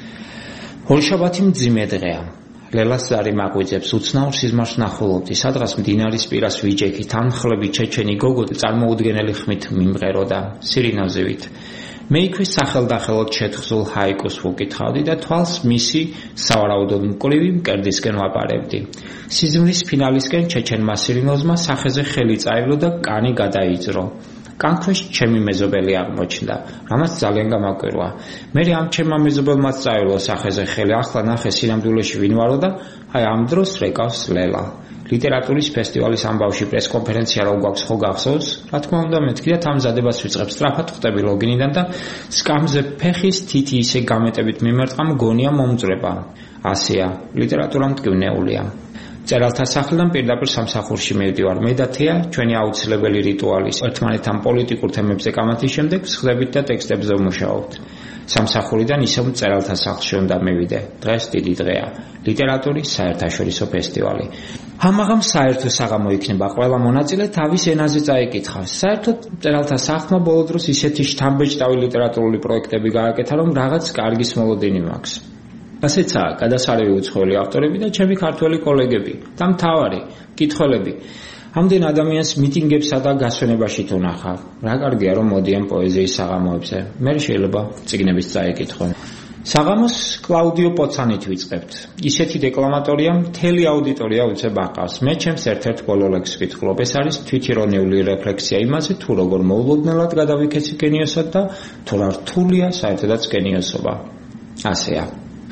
ორშაბათი მძიმე დღეა. ლელას ზარი მაგვიძებს უცნაურ სიზმარს ნახულობდი, სადღაც მდინარის პირას ვიჯექი, თანხლები ჩეჩენი გოგო წარმოუდგენელი ხმით მიმღეროდა სირინოზივით. მე იქვე სახელდახელოდ შეთხზულ ჰაიკუს ვუკითხავდი და თვალს მისი სავარაუდოდ მკვრივი მკერდისკენ ვაპარებდი. სიზმრის ფინალისკენ ჩეჩენმა სირინოზმა სახეზე ხელი წაივლო და კანი გადაიძრო. კანქვეშ ჩემი მეზობელი აღმოჩნდა, რამაც ძალიან გამაკვირვა. მე ამ ჩემმა მეზობელმაც წაივლო სახეზე ხელი, ახლა ნახე სინამდვილეში ვინ ვარო და აი ამ დროს რეკავს ლელა. ლიტერატურის ფესტივალის ამბავში პრესკონფერენცია რო გვაქვს ხო გახსოვს? რა თქმა უნდა მეთქი და თამზადებას ვიწყებ. სწრაფად ხვდები ლოგინიდან და სკამზე ფეხის თითი ისე გამეტებით მიმერტყა მგონია მომძრება. ასეა, ლიტერატურა მტკივნეულია. წერალთა სახლიდან პირდაპირ სამსახურში მივდივარ. მე და თეა ჩვენი აუცილებელი რიტუალის ერთმანეთთან პოლიტიკურ თემებზე კამათის შემდეგ ვსხდებით და ტექსტებზე ვმუშაობთ. სამსახურიდან ისევ წერალთა სახლში უნდა მივიდე. დღეს დიდი დღეა. ლიტერატურის საერთაშორისო ფესტივალი. ამაღამ საერთო საღამო იქნება. ყველა მონაწილე თავის ენაზე წაიკითხავს. საერთოდ წერალთა სახლმა ბოლო დროს ისეთი შთამბეჭდავი ლიტერატურული პროექტები გააკეთა, რომ რაღაც კარგის მოლოდინი მაქვს. ასეცაა გადასარევი უცხოელი ავტორები და ჩემი ქართველი კოლეგები და მთავარი კითხველები. ამდენ ადამიანს მიტინგებსა და გასვენებაში თუ ნახავ. რა კარგია რომ მოდიან პოეზიის საღამოებზე. მე შეიძლება წიგნების წაეკითხონ. საღამოს კლაუდიო პოცანით ვიწყებთ. ისეთი დეკლამატორია, მთელი აუდიტორია უცებ აყავს. მე ჩემს ერთ-ერთ ბოლო ლექსს ვკითხულობ. ეს არის თვითირონიული რეფლექსია იმაზე, თუ როგორ მოულოდნელად გადავიქეცი გენიოსად და თუ რა რთულია საერთოდაც გენიოსობა. ასეა.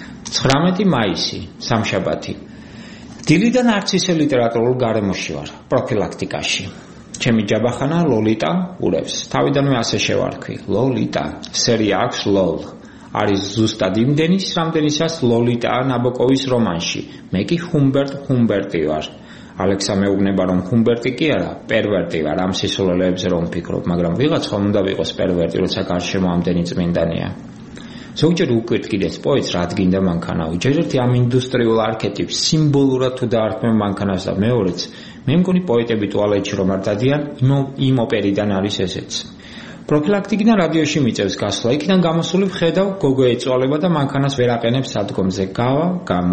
19 მაისი, სამშაბათი. დილიდან არც ისე ლიტერატურულ გარემოში ვარ, პროფილაქტიკაში. ჩემი ჯაბახანა ლოლიტა ურევს. თავიდანვე ასე შევარქვი. ლოლიტა. სერია აქვს ლოლ. არის ზუსტად იმდენის, რამდენისას ლოლიტაა ნაბოკოვის რომანში. მე კი ჰუმბერტი ვარ. ალექსა მეუბნება რომ ჰუმბერტი კი არა, პერვერტი ვარ. ამ სისულელეებზე რომ ვფიქრობ, მაგრამ ვიღაც ხომ უნდა ვიყოს პერვერტი, როცა გარშემო ამდენი წმინდანია. ზოგჯერ უკვირტკიდეს პოეტს რა დგინდა მანქანავი. ჯერ ერთი ამ ინდუსტრიულ არქეტიპს სიმბოლურად თუ დაარქმევ მანქანას და მეორეც მე მგონი პოეტები ტუალეტში რომ არ დადიან, იმ ოპერიდან არის ესეც. პროფილაქტიკიდან რადიოში მიწევს გასვლა, იქიდან გამოსული ვხედავ გოგო ეწვალება და მანქანას ვერ აყენებს ადგომზე. გავა,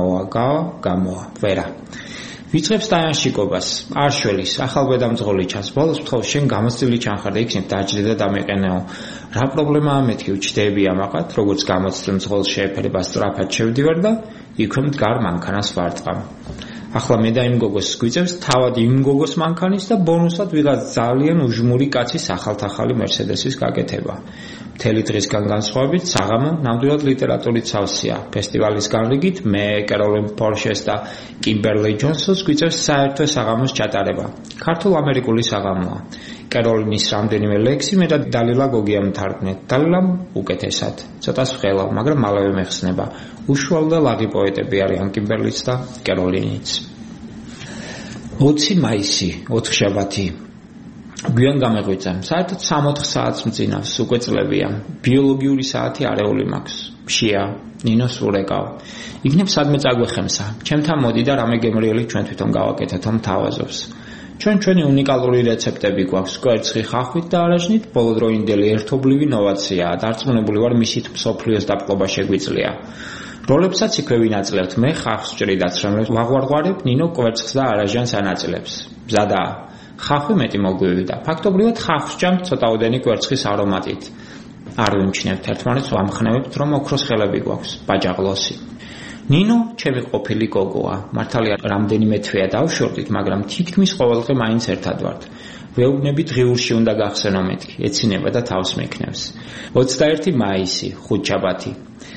გამოვა, ვერა. ვიწყებს დაიანშიკობას, არშველის, ახალბედამძღოლი ჩანს. ბოლოს ვთხოვ შენ გამოცდილი ჩანხარ და იქნებ დაჯდე და დამეყენეო. რა პრობლემაა მეთქი, ვჩდები ამაყად, როგორც გამოცდილ მძღოლს შეეფერება სწრაფად შევდივარ და იქვე მდგარ მანქანას ვარტყამ. ახლა მე და იმ გოგოს გვიწევს თავად იმ გოგოს მანქანის და ბონუსად ვიღაც ძალიან უჟმური კაცის ახალთახალი მერსედესის გაკეთება. მთელი დღისგან განსხვავებით საღამო ნამდვილად ლიტერატურის სავსეა. ფესტივალის განრიგით მე კეროლინ პორშეს და კიმბერლი ჯონსონს გვიწევს საერთო საღამოს ჩატარება. ქართულ-ამერიკული საღამოა. კეროლინის რამდენიმე ლექსი მე და დალილა გოგიამ თარგმნეთ. დალილამ უკეთესად. ცოტას ვხელავ, მაგრამ მალევე მეხსნება. უშუალო და ლაღი პოეტები არიან კიმბერლიც და კეროლინიც. 20 მაისი, ოთხშაბათი. გვიან გამეღვიძა. საერთოდ 3-4 საათს მძინავს, უკვე წლებია. ბიოლოგიური საათი არეული მაქვს. მშია, ნინო სურეკავ. იქნებ სადმე წაგვეხემსა. ჩემთან მოდი და რამე გემრიელი ჩვენ თვითონ გავაკეთეთ, რომ თავაზობს. ჩვენი უნიკალური რეცეპტები გვაქვს, კვერცხი ხახვით და არაჟნით, ბოლოდროინდელი ერთობლივი ნოვაციაა. დარწმუნებული ვარ, მისით მსოფლიოს დაპყრობა შეგვიძლია. როლებსაც იქვე ვინაწლებთ, მე ხახს ვჭრიდაც, რომელიც ვაღვარღვარებ, ნინო კვერცხს და არაჟანს ანაწილებს. მზადა ხახვი მეტი მოგვივიდა. ფაქტობრივად ხახს ჭამთ ცოტაოდენი კვერცხის არომატით. არ ვიმჩნევთ ერთმანეთს, ვამხნევებთ, რომ ოქროს ხელები გვაქვს, ბაჯაღლოსი. ნინო, ჩემი ყოფილი გოგოა. მართალია რამდენიმე თვეა დავშორდით, მაგრამ თითქმის ყოველდღე მაინც ერთად ვართ. ვეუბნებით ღიურში უნდა გახსენო მეთქი, ეცინება და თავს მექნევს. 21 მაისი, ხუთშაბათი.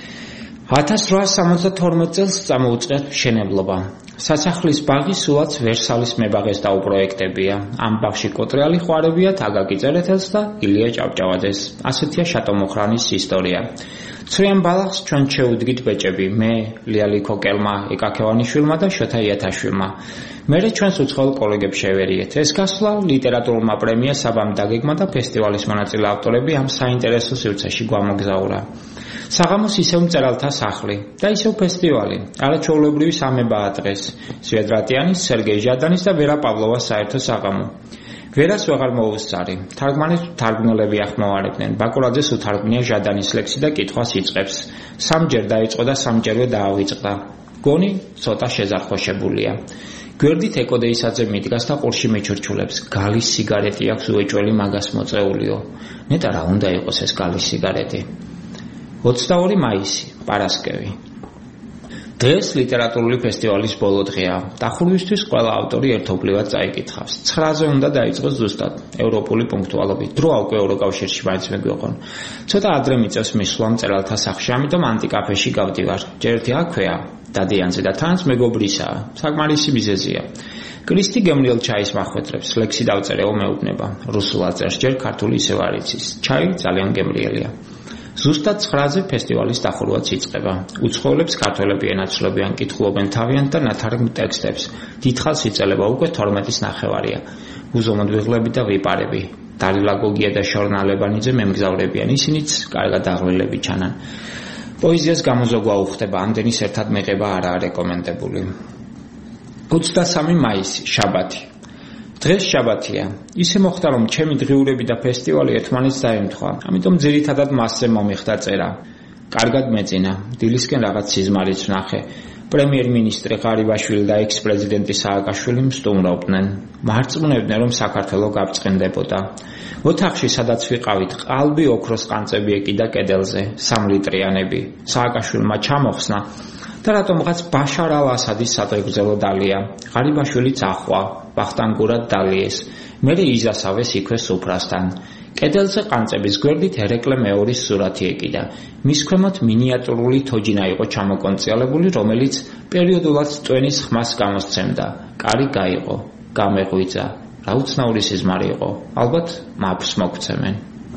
1872 წელს წამოუწყეთ მშენებლობა. სასახლის ბაღი სულაც ვერსალის მებაღეს დაუპროექტებია. ამ ბაღში კოტრიალი ხვარებიათ აგაკი წერეთელს და ილია ჭავჭავაძეს. ასეთია შატომოხრანის ისტორია. ცრიან ბალახს ჩვენ შეუდგით ბეჭები, მე, ლიალი ქოკელმა, ეკაქევანიშვილმა და შოთა იათაშვილმა. მერე ჩვენს უცხოელ კოლეგებს შევერიეთ. ეს გასვლა ლიტერატურულმა პრემია საბამ დაგეგმა და ფესტივალის მონაწილე ავტორები ამ საინტერესო სივრცეში გვამოგზაურა. საღამოს ისევ მწერალთა სახლი და ისევ ფესტივალი. არაჩვეულებრივი სამებაა დღეს. სვიედრატიანის, სერგეი ჟადანის და ვერა პავლოვას საერთო საღამო. ვერას ვეღარ მოუსწარი. თარგმანებს თარგმნელები ახმოვანებდნენ. ბაკურაძეს უთარგმნია ჟადანის ლექსი და კითხვას იწყებს. სამჯერ დაიწყო და სამჯერვე დაავიწყდა. გონი ცოტა შეზარხოშებულია. გვერდით ეკოდეისაძე მიდგას და ყურში მეჩურჩულებს. გალის სიგარეტი აქვს უეჭველი მაგას მოწეულიო. ნეტა რა უნდა იყოს ეს გალის სიგარეტი. 22 მაისი, პარასკევი. დღეს ლიტერატურული ფესტივალის ბოლო დღეა. დახურვისთვის ყველა ავტორი ერთობლივად წაიკითხავს. 9-ზე უნდა დაიწყოს ზუსტად ევროპული პუნქტუალობით. დრო უკვე ევროკავშირში მაინც მეგვიყვონ. ცოტა ადრე მიწევს მისვლა მწერალთა სახლში, ამიტომ ანტიკაფეში გავდივარ. ჯერეთი აქვეა, დადიანზე და თანაც მეგობრისაა. საკმარისი მიზეზია. კრისტი გემრიელ ჩაის მახვედრებს, ლექსი დავწერეო მეუბნება. რუსულად წერს, ჯერ ქართული ისევ არ იცის. ჩაი ძალიან გემრიელია. ზუსტად 9-ზე ფესტივალის დახურვაც იწყება. უცხოელებს ქართველები ენაცვლებიან, კითხულობენ თავიანთ და ნათარგმნ ტექსტებს. დიდხანს იწელება, უკვე 12-ის ნახევარია. უზომოდვიღლები და ვიპარები. დალილა გოგია და შორნა ლებანიძე მემგზავრებიან, ისინიც კარგად აღვლილები ჩანან. პოეზიას გამოზოგვა უხდება, ამდენის ერთად მეღება არაა რეკომენდებული. 23 მაისი, შაბათი. დღეს შაბათია. ისე მოხდა, რომ ჩემი დღიურები და ფესტივალი ერთმანეთს დაემთხვა. ამიტომ ძირითადად მასზე მომიხდა წერა. კარგად მეწინა. დილისკენ რაღაც სიზმარიც ვნახე. პრემიერ-მინისტრი ღარიბაშვილი და ექს-პრეზიდენტი სააკაშვილი მსტუმრობდნენ. მარწმუნებდნენ, რომ საქართველო გაბწყინდებოდა. ოთახში, სადაც ვიყავით, ყალბი ოქროს ყანწები ეკიდა კედელზე, 3 ლიტრიანები. სააკაშვილმა ჩამოხსნა და რატომღაც ბაშარ ალ-ასადის სადღეგრძელო დალია. ღარიბაშვილიც ახვა, ვახტანგურად დალიეს. მერე იზასავეს იქვე სუფრასთან. კედელზე ყანწების გვერდით ერეკლე მეორის სურათი ეკიდა. მის ქვემოთ მინიატურული თოჯინა იყო ჩამოკონციალებული, რომელიც პერიოდულად წვენის ხმას გამოსცემდა. კარი გაიყო, გამეღვიძა. რა უცნაური სიზმარი იყო. ალბათ მაფს მოგცემენ.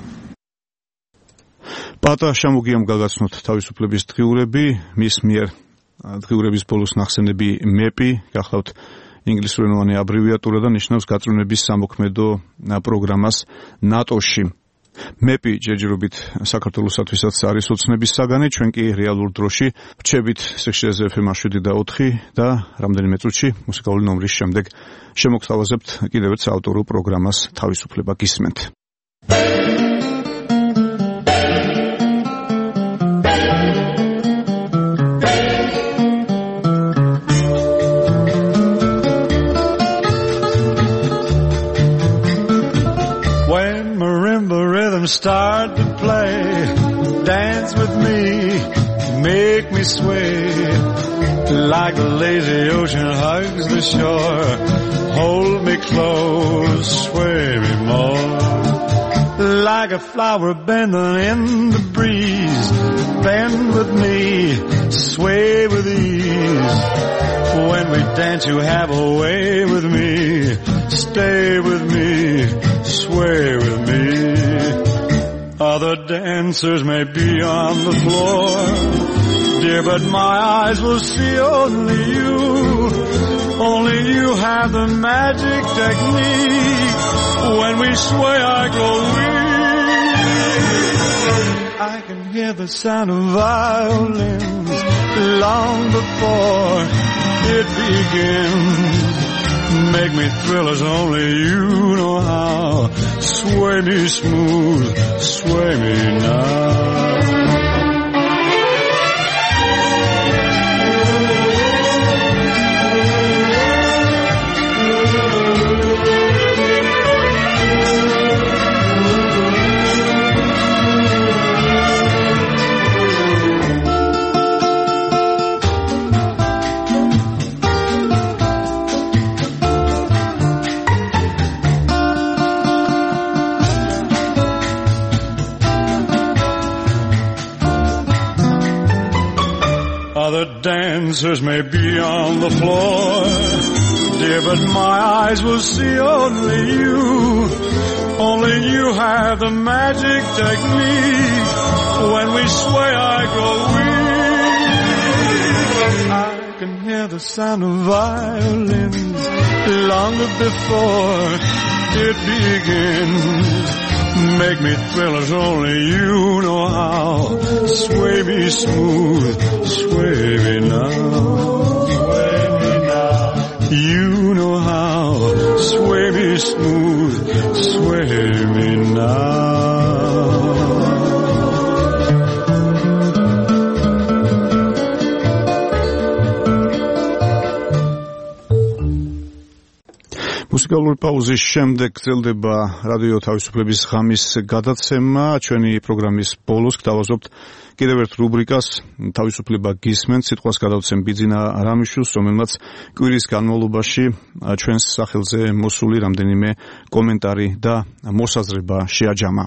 პატა შამოგიამ გაგაცნოთ თავისუფლების დღიურები, მის მიერ დღიურების ბოლოს ნახსენები მეპი, გახლავთ ინგლისურენოვანი აბრევიატურა და ნიშნავს გაწმენდების სამოქმედო პროგრამას ნატოში. მეპი ჯერჯერობით საქართველოსათვისაც არის ოცნების საგანი, ჩვენ კი რეალურ დროში ვრჩებით სექციაზე FM 7 და რამდენიმე წუთში მუსიკალური ნომრის შემდეგ შემოგთავაზებთ კიდევ ერთ საავტორო პროგრამას თავისუფლება გისმენთ. Start to play, dance with me, make me sway, like the lazy ocean hugs the shore, hold me close, sway me more, like a flower bending in the breeze, bend with me, sway with ease, when we dance you have a way with me, stay with me, sway with me. Other dancers may be on the floor, dear, but my eyes will see only you. Only you have the magic technique. When we sway, I grow weak. I can hear the sound of violins long before it begins. Make me thrill as only you know how. Sway me smooth, sway me now. Other dancers may be on the floor, dear, but my eyes will see only you. Only you have the magic technique. When we sway, I grow weak. I can hear the sound of violins long before it begins. Make me thrill as only you know how. Sway me smooth, sway me now. Sway me now. You know how. Sway me smooth, sway me now. მუსიკალური პაუზის შემდეგ გრძელდება რადიო თავისუფლების ღამის გადაცემა. ჩვენი პროგრამის ბოლოს გთავაზობთ კიდევ ერთ რუბრიკას თავისუფლება გისმენთ. სიტყვას გადავცემ ბიძინა რამიშვილს, რომელმაც კვირის განმავლობაში ჩვენს სახელზე მოსული რამდენიმე კომენტარი და მოსაზრება შეაჯამა.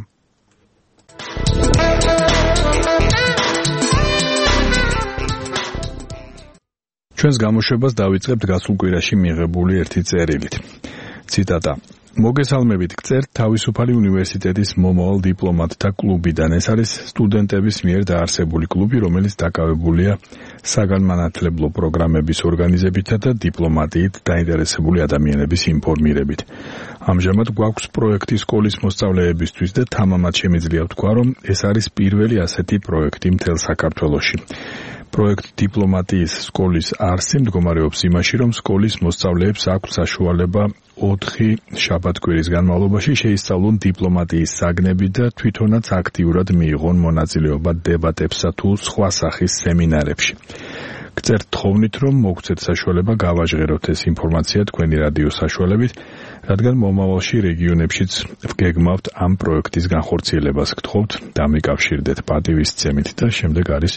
ჩვენს გამოშვებას დავიწყებთ გასულ კვირაში მიღებული ერთი წერილით. ციტატა: მოგესალმებით, გწერთ თავისუფალი უნივერსიტეტის მომავალ დიპლომატთა კლუბიდან. ეს არის სტუდენტების მიერ დაარსებული კლუბი, რომელიც დაკავებულია საგანმანათლებლო პროგრამების ორგანიზებითა და დიპლომატიით დაინტერესებული ადამიანების ინფორმირებით. ამჟამად გვაქვს პროექტი სკოლის მოსწავლეებისთვის და თამამად შემიძლია ვთქვა, რომ ეს არის პირველი ასეთი პროექტი მთელ საქართველოში. პროექტ დიპლომატიის სკოლის არსი მდგომარეობს იმაში, რომ სკოლის მოსწავლეებს აქვს საშუალება 4 შაბათ-კვირის განმავლობაში შეისწავლონ დიპლომატიის საგნები და თვითონაც აქტიურად მიიღონ მონაწილეობა დებატებსა თუ სხვა სახის სემინარებში. გწერთ თხოვნით, რომ მოგცეთ საშუალება გავაჟღეროთ ეს ინფორმაცია თქვენი რადიოს საშუალებით, რადგან მომავალში რეგიონებშიც ვგეგმავთ ამ პროექტის განხორციელებას. გთხოვთ, დამიკავშირდეთ პატივისცემით და შემდეგ არის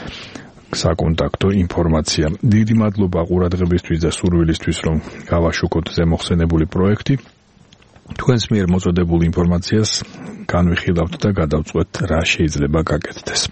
საკონტაქტო ინფორმაცია. დიდი მადლობა ყურადღებისთვის და სურვილისთვის, რომ გავაშუქოთ ზემოხსენებული პროექტი. თქვენს მიერ მოწოდებულ ინფორმაციას განვიხილავთ და გადავწყვეტ, რა შეიძლება გაკეთდეს.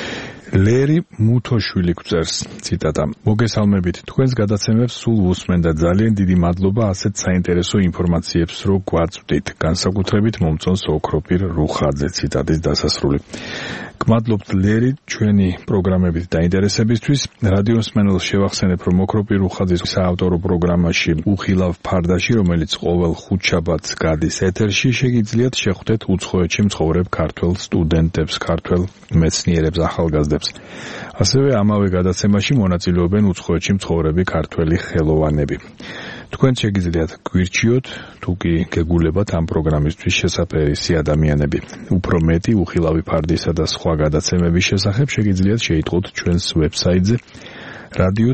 ლერი მუთოშვილი გვწერს, ციტატა: მოგესალმებით, თქვენს გადაცემებს სულ ვუსმენ და ძალიან დიდი მადლობა ასეთ საინტერესო ინფორმაციებს რო გვაწვდით, განსაკუთრებით მომწონს ოქროპირ რუხაძე. ციტატის დასასრული. გმადლობთ ლერი ჩვენი პროგრამებით დაინტერესებისთვის. რადიოს მენელს შევახსენებ, რომ ოქროპირ რუხაძის საავტორო პროგრამაში უხილავ ფარდაში, რომელიც ყოველ ხუთშაბათს გადის ეთერში, შეგიძლიათ შეხვდეთ უცხოეთში მცხოვრებ ქართველ სტუდენტებს, ქართველ მეცნიერებს, ახალგაზრდებს. ასევე ამავე გადაცემაში მონაწილეობენ უცხოეთში მცხოვრები ქართველი ხელოვანები. თქვენ შეგიძლიათ გვირჩიოთ, თუ კი გეგულებათ ამ პროგრამისთვის შესაძლებელი ადამიანები. უფრო მეტი უხილავი ფარდისა და სხვა გადაცემების შესახებ შეგიძლიათ შეიტყოთ ჩვენს ვებსაიტზე რადიო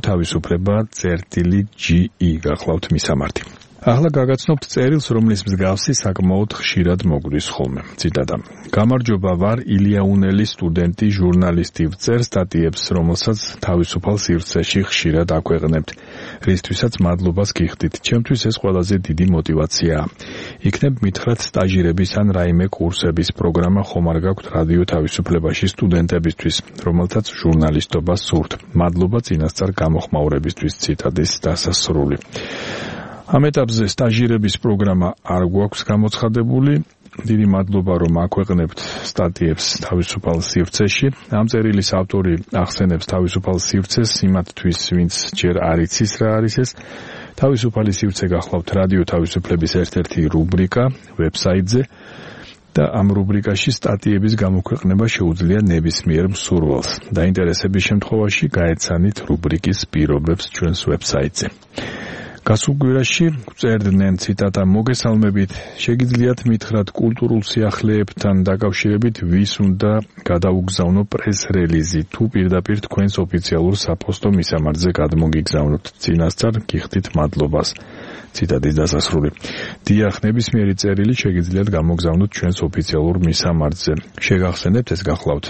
თავისუფლება.ge. გახლავთ მისამართი. ახლა გაგაცნობთ წერილს, რომლის მსგავსი საკმაოდ ხშირად მოგვდის ხოლმე. ციტატა: გამარჯობა, ვარ ილიაუნელის სტუდენტი, ჟურნალისტი, ვწერ სტატიებს, რომელსაც თავისუფალ სივრცეში ხშირად აქვეყნებთ, რისთვისაც მადლობას გიხდით. ჩემთვის ეს ყველაზე დიდი მოტივაციაა. იქნებ მითხრათ სტაჟირების ან რაიმე კურსების პროგრამა ხომ არ გაქვთ რადიო თავისუფლებაში სტუდენტებისთვის, რომელთაც ჟურნალისტობა სურთ. მადლობა წინასწარ გამოხმაურებისთვის. ციტატის დასასრული. ამ ეტაპზე სტაჟირების პროგრამა არ გვაქვს გამოცხადებული. დიდი მადლობა რომ აქვეყნებთ სტატიებს თავისუფალ სივრცეში. ამ წერილის ავტორი ახსენებს თავისუფალ სივრცეს იმათთვის, ვინც ჯერ არ იცის რა არის ეს. თავისუფალი სივრცე გახლავთ რადიო თავისუფლების ერთ-ერთი რუბრიკა ვებსაიტზე და ამ რუბრიკაში სტატიების გამოქვეყნება შეუძლია ნებისმიერ მსურველს. დაინტერესების შემთხვევაში გაეცანით რუბრიკის პირობებს ჩვენს ვებსაიტზე. გასულ კვირაში წერდნენ ციტატა მოგესალმებით, შეგიძლიათ მითხრათ კულტურულ სიახლეებთან დაკავშირებით ვის უნდა გადაუგზავნო პრეს-რელიზი თუ პირდაპირ თქვენს ოფიციალურ საფოსტო მისამართზე გადმოგიგზავნოთ. წინასწარ გიხდით მადლობას. ციტატის დასასრული. დიახ, ნებისმიერი წერილი შეგიძლიათ გამოგზავნოთ ჩვენს ოფიციალურ მისამართზე. შეგახსენებთ, ეს გახლავთ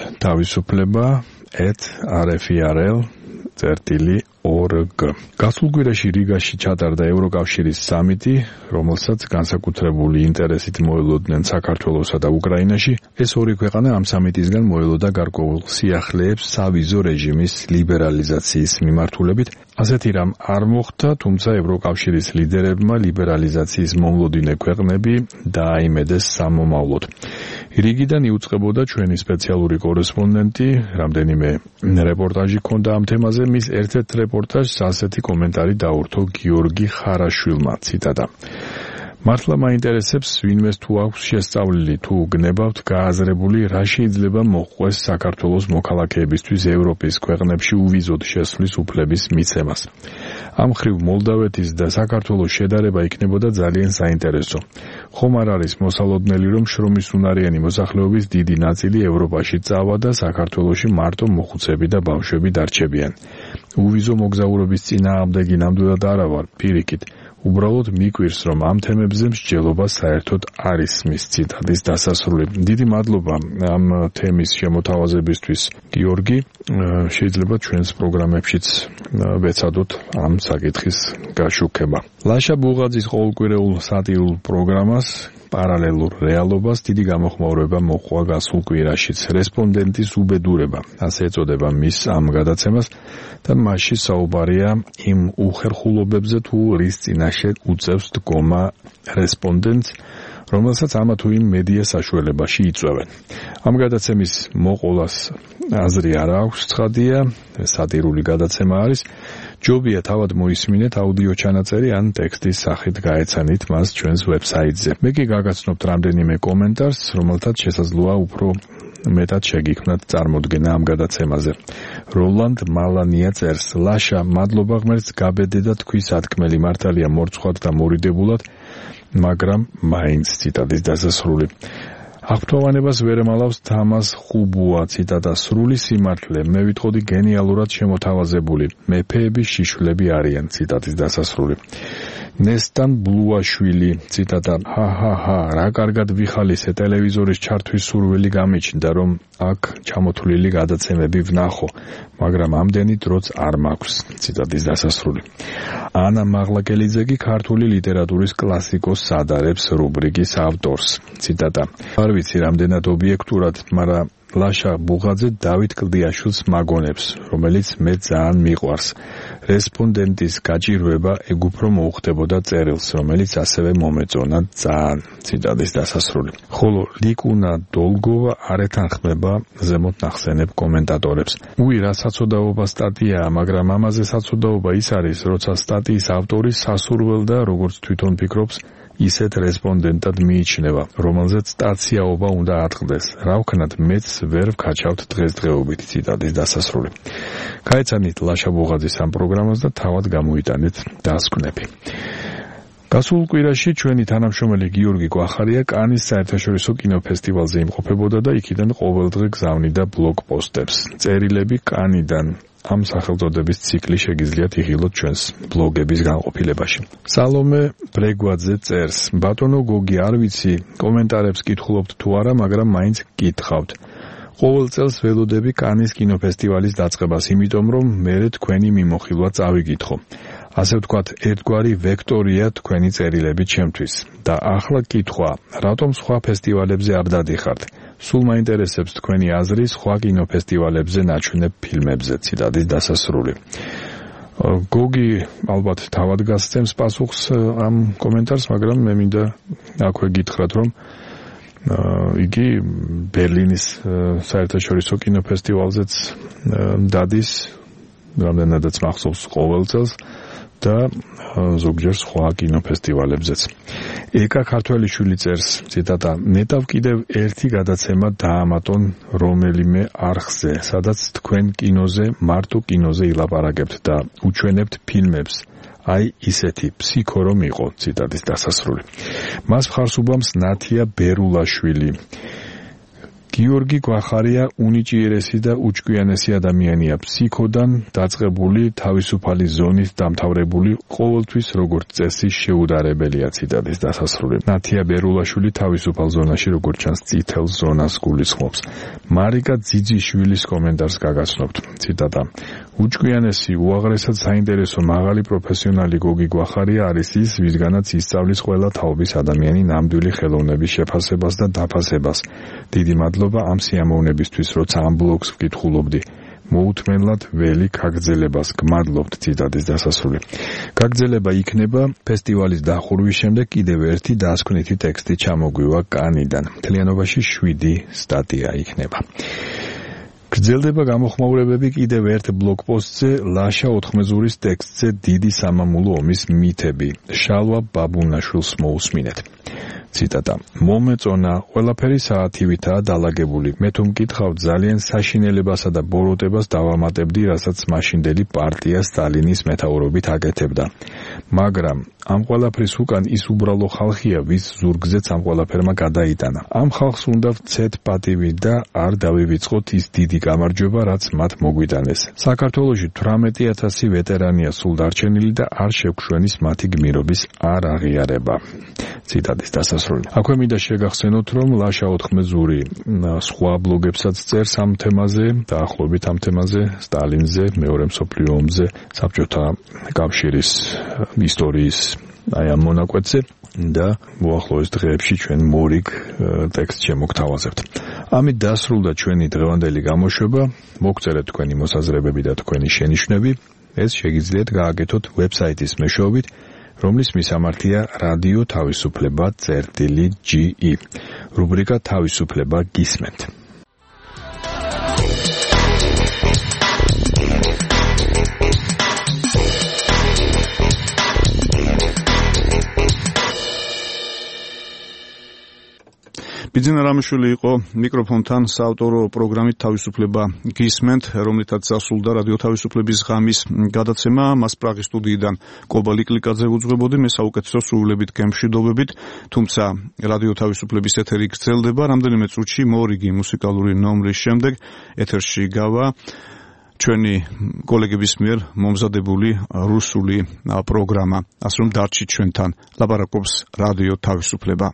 თავისუფლება@rfirl.org. გასულ კვირაში რიგაში ჩატარდა ევროკავშირის სამიტი, რომელსაც განსაკუთრებული ინტერესით მოელოდნენ საქართველოსა და უკრაინაში. ეს ორი ქვეყანა ამ სამიტისგან მოელოდა გარკვეულ სიახლეებს სავიზო რეჟიმის ლიბერალიზაციის მიმართულებით. ასეთი რამ არ მოხდა, თუმცა ევროკავშირის ლიდერებმა ლიბერალიზაციის მომლოდინე ქვეყნები დააიმედეს სამომავლოდ. რიგიდან იუწყებოდა ჩვენი სპეციალური კორესპონდენტი, რამდენიმე რეპორტაჟი ჰქონდა ამ თემაზე, მის ერთ-ერთ რეპორტაჟს ასეთი კომენტარი დაურთო გიორგი ხარაშვილმა, ციტატა. მართლა მაინტერესებს, ვინმეს თუ აქვს შესწავლილი, თუ გნებავთ გააზრებული, რა შეიძლება მოჰყვეს საქართველოს მოქალაქეებისთვის ევროპის ქვეყნებში უვიზოდ შესვლის უფლების მიცემას. ამ ხრივ მოლდავეთის და საქართველოს შედარება იქნებოდა ძალიან საინტერესო. ხომ არ არის მოსალოდნელი, რომ შრომის უნარიანი მოსახლეობის დიდი ნაწილი ევროპაში წავა და საქართველოში მარტო მოხუცები და ბავშვები დარჩებიან. უვიზო მოგზაურობის წინააღმდეგი ნამდვილად არა ვარ, პირიქით. უბრალოდ მიკვირს, რომ ამ თემებზე მსჯელობა საერთოდ არ ისმის. ციტატის დასასრული. დიდი მადლობა ამ თემის შემოთავაზებისთვის, გიორგი. შეიძლება ჩვენს პროგრამებშიც ვეცადოთ ამ საკითხის გაშუქება. ლაშა ბუღაძის ყოველკვირეულ სატირულ პროგრამას პარალელურ რეალობას დიდი გამოხმაურება მოჰყვა გასულ კვირაშიც. რესპონდენტის უბედურება, ასე ეწოდება მის ამ გადაცემას და მასში საუბარია იმ უხერხულობებზე, თუ რის წინაშე უწევს დგომა რესპონდენტს, რომელსაც ამა თუ იმ მედია საშუალებაში იწვევენ. ამ გადაცემის მოყოლას აზრი არ აქვს ცხადია, სატირული გადაცემა არის. ჯობია თავად მოისმინეთ აუდიო ჩანაწერი ან ტექსტის სახით გაეცანით მას ჩვენს ვებსაიტზე. მე კი გაგაცნობთ რამდენიმე კომენტარს, რომელთაც შესაძლოა უფრო მეტად შეგიქმნათ წარმოდგენა ამ გადაცემაზე. როლანდ მალანია წერს: ლაშა, მადლობა ღმერთს გაბედე და თქვი სათქმელი, მართალია მორცხვად და მორიდებულად, მაგრამ მაინც. ციტატის დასასრული. აღფრთოვანებას ვერ ემალავს თამას ხუბუა, ციტატა. სრული სიმართლე, მე ვიტყოდი გენიალურად შემოთავაზებული, მეფეების შიშვლები არიან. ციტატის დასასრული. ნესტან ბლუაშვილი, ციტატა. ჰა, რა კარგად ვიხალისე, ტელევიზორის ჩართვის სურვილი გამიჩნდა, რომ აქ ჩამოთვლილი გადაცემები ვნახო, მაგრამ ამდენი დროც არ მაქვს. ციტატის დასასრული. ანა მაღლაკელიძე კი ქართული ლიტერატურის კლასიკოსს ადარებს რუბრიკის ავტორს. ციტატა. არ ვიცი რამდენად ობიექტურად, მაგრამ ლაშა ბუღაძე დავით კლდიაშვილს მაგონებს, რომელიც მე ძალიან მიყვარს. რესპონდენტის გაჭირვება ეგუფრო მოუხდებოდა წერილს, რომელიც ასევე მომეწონა ძალიან. ციტატის დასასრული. ხოლო ლიკუნა დოლგოვა არ ეთანხმება ზემოთ ნახსენებ კომენტატორებს. უი, რა საცოდაობა სტატიაა, მაგრამ ამაზე საცოდაობა ის არის, როცა სტატიის ავტორი სასურველდა, როგორც თვითონ ფიქრობს, ისეთ რესპონდენტად მიიჩნევა, რომელზეც სტაციაობა უნდა ატყდეს. რა ვქნათ, მეც ვერ ვქაჩავთ დღესდღეობით. ციტატის დასასრული. გაეცანით ლაშა ბუღაძის ამ პროგრამას და თავად გამოიტანეთ დასკვნები. გასულ კვირაში ჩვენი თანამშრომელი გიორგი კვახარია კანის საერთაშორისო კინოფესტივალზე იმყოფებოდა და იქიდან ყოველდღე გზავნიდა ბლოგ პოსტებს. წერილები კანიდან. ამ სახელწოდების ციკლი შეგიძლიათ იღილოთ ჩვენს ბლოგების განყოფილებაში. სალომე ბრეგვაძე წერს: ბატონო გოგი, არ ვიცი, კომენტარებს კითხულობთ თუ არა, მაგრამ მაინც გითხავთ. ყოველ წელს ველოდები კანის კინოფესტივალის დაწყებას, იმიტომ რომ მერე თქვენი მიმოხილვა წავიკითხო. ასე ვთქვათ, ერთგვარი ვექტორია თქვენი წერილები ჩემთვის. და ახლა კითხვა, რატომ სხვა ფესტივალებზე არ დადიხართ? სულ მაინტერესებს თქვენი აზრი სხვა კინოფესტივალებზე ნაჩვენებ ფილმებზე. ციტატის დასასრული. გოგი ალბათ თავად გასცემს პასუხს ამ კომენტარს, მაგრამ მე მინდა აქვე გითხრათ, რომ იგი ბერლინის საერთაშორისო კინოფესტივალზეც დადის, რამდენადაც მახსოვს ყოველ წელს და ზოგჯერ სხვა კინოფესტივალებზეც. ეკა ქართველიშვილი წერს, ციტატა: "ნეტავ კიდევ ერთი გადაცემა დაამატონ რომელიმე არხზე, სადაც თქვენ კინოზე, მარტო კინოზე ილაპარაკებთ და უჩვენებთ ფილმებს. აი ისეთი ფსიქო რომ იყო", ციტატის დასასრული. მას მხარს უბამს ნათია ბერულაშვილი. გიორგი გვახარია უნიჭიერესი და უჭკვიანესი ადამიანია, ფსიქოდან დაწყებული, თავისუფალი ზონით დამთავრებული, ყოველთვის როგორც წესი შეუდარებელია, ციტატის დასასრული. ნათია ბერულაშვილი თავისუფალ ზონაში როგორც ჩანს წითელ ზონას გულისხმობს. მარიკა ძიძიშვილის კომენტარს გაგაცნობთ, ციტატა: "უჭკვიანესი, უაღრესად საინტერესო, მაღალი პროფესიონალი გოგი გვახარია არის ის, ვისგანაც ისწავლის ყველა თაობის ადამიანი ნამდვილი ხელოვნების შეფასებას და დაფასებას. დიდი მადლობა ამ სიამოვნებისთვის, როცა ამ ბლოგს ვკითხულობდი. მოუთმენლად ველი გაგრძელებას, გმადლობთ", ციტატის დასასრული. გაგრძელება იქნება ფესტივალის დახურვის შემდეგ კიდევ ერთი დასკვნითი ტექსტი ჩამოგვივა კანიდან. მთლიანობაში 7 სტატია იქნება. გრძელდება გამოხმაურებები კიდევ ერთ ბლოგპოსტზე ლაშა ოთხმეზურის ტექსტზე დიდი სამამულო ომის მითები. შალვა ბაბუნაშვილს მოусმინეთ. ციტატა: "მომეწონა, ყველაფერი საათივითაა დალაგებული. მე თუ მკითხავთ, ძალიან საშინელებასა და ბოროტებას დავამატებდი, რასაც მაშინდელი პარტია სტალინის მეთაურობით აკეთებდა. მაგრამ ამ ყველაფრის უკან ის უბრალო ხალხია, ვის ზურგზეც ამ ყველაფერმა გადაიტანა. ამ ხალხს უნდა ვცეთ პატივი და არ დავივიწყოთ ის დიდი გამარჯვება, რაც მათ მოგვიტანეს. საქართველოში 18,000 ვეტერანია სულ დარჩენილი და არ შევგვშვენის მათი გმირობის არ აღიარება", ციტატის დასასრული. აქვე მინდა შეგახსენოთ, რომ ლაშა ოთხმეზური სხვა ბლოგებსაც წერს ამ თემაზე, დაახლოებით ამ თემაზე, სტალინზე, მეორე მსოფლიო ომზე, საბჭოთა კავშირის ისტორიის აი ამ მონაკვეთზე და მოახლოეს დღეებში ჩვენ მორიგ ტექსტს შემოგთავაზებთ. ამით დასრულდა ჩვენი დღევანდელი გამოშვება. მოგწერეთ თქვენი მოსაზრებები და თქვენი შენიშვნები. ეს შეგიძლიათ გააკეთოთ ვებსაიტის მეშვეობით, რომლის მისამართია რადიო თავისუფლება.ge. რუბრიკა თავისუფლება გისმენთ. ბიძინა რამიშვილი იყო მიკროფონთან საავტორო პროგრამით თავისუფლება გისმენთ, რომლითაც დასრულდა რადიო თავისუფლების ღამის გადაცემა. მას პრაღის სტუდიიდან კობა ლიკლიკაძე უძღვებოდი, მე საუკეთესო სრულებით გემშვიდობებით, თუმცა რადიო თავისუფლების ეთერი გრძელდება. რამდენიმე წუთში მორიგი მუსიკალური ნომრის შემდეგ ეთერში გავა ჩვენი კოლეგების მიერ მომზადებული რუსული პროგრამა. ასე რომ დარჩით ჩვენთან. ლაპარაკობს რადიო თავისუფლება.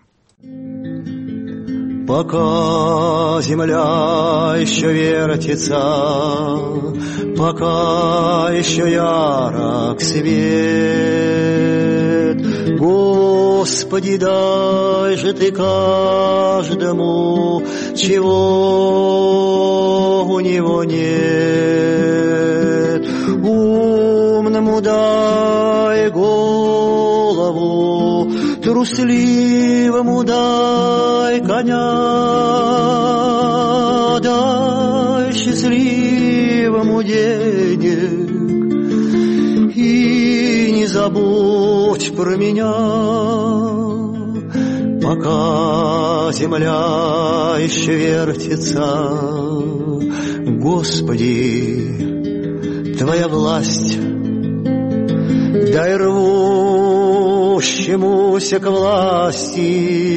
Пока земля еще вертится, пока еще ярок свет, Господи, дай же Ты каждому, чего у него нет. Умному дай голову, трусливому дай коня, дай счастливому денег и не забудь про меня. Пока земля еще вертится, Господи, Твоя власть, дай рвущемуся к власти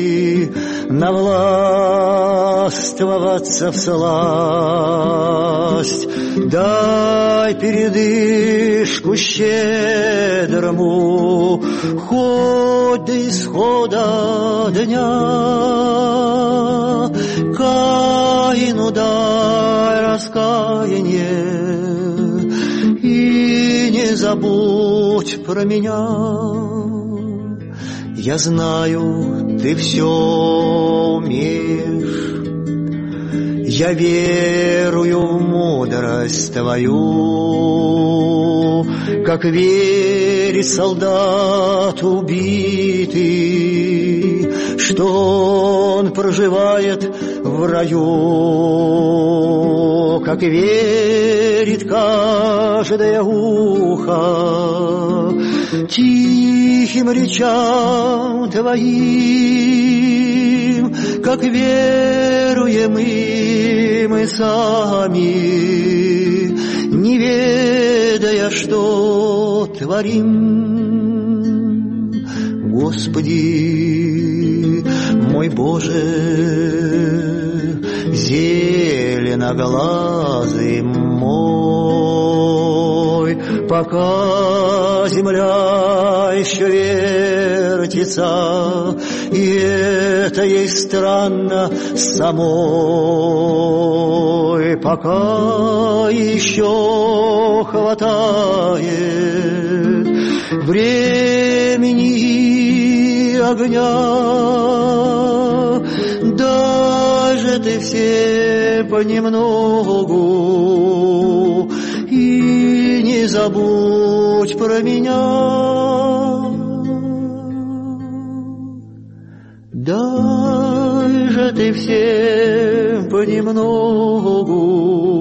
навластвоваться всласть. Дай передышку щедрому, хоть до исхода дня. Каину дай раскаяние и не забудь про меня. Я знаю, Ты все умеешь, Я верую в мудрость Твою, как верит солдат убитый, что он проживает в раю, как верит каждое ухо тихим речам Твоим, как веруем и мы сами, не ведая, что творим. Господи, мой Боже, зеленоглазый мой, пока земля еще вертится, и это ей странно самой, пока еще хватает времени и огня, даже ты все понемногу, и не забудь про меня. Дай же ты всем понемногу,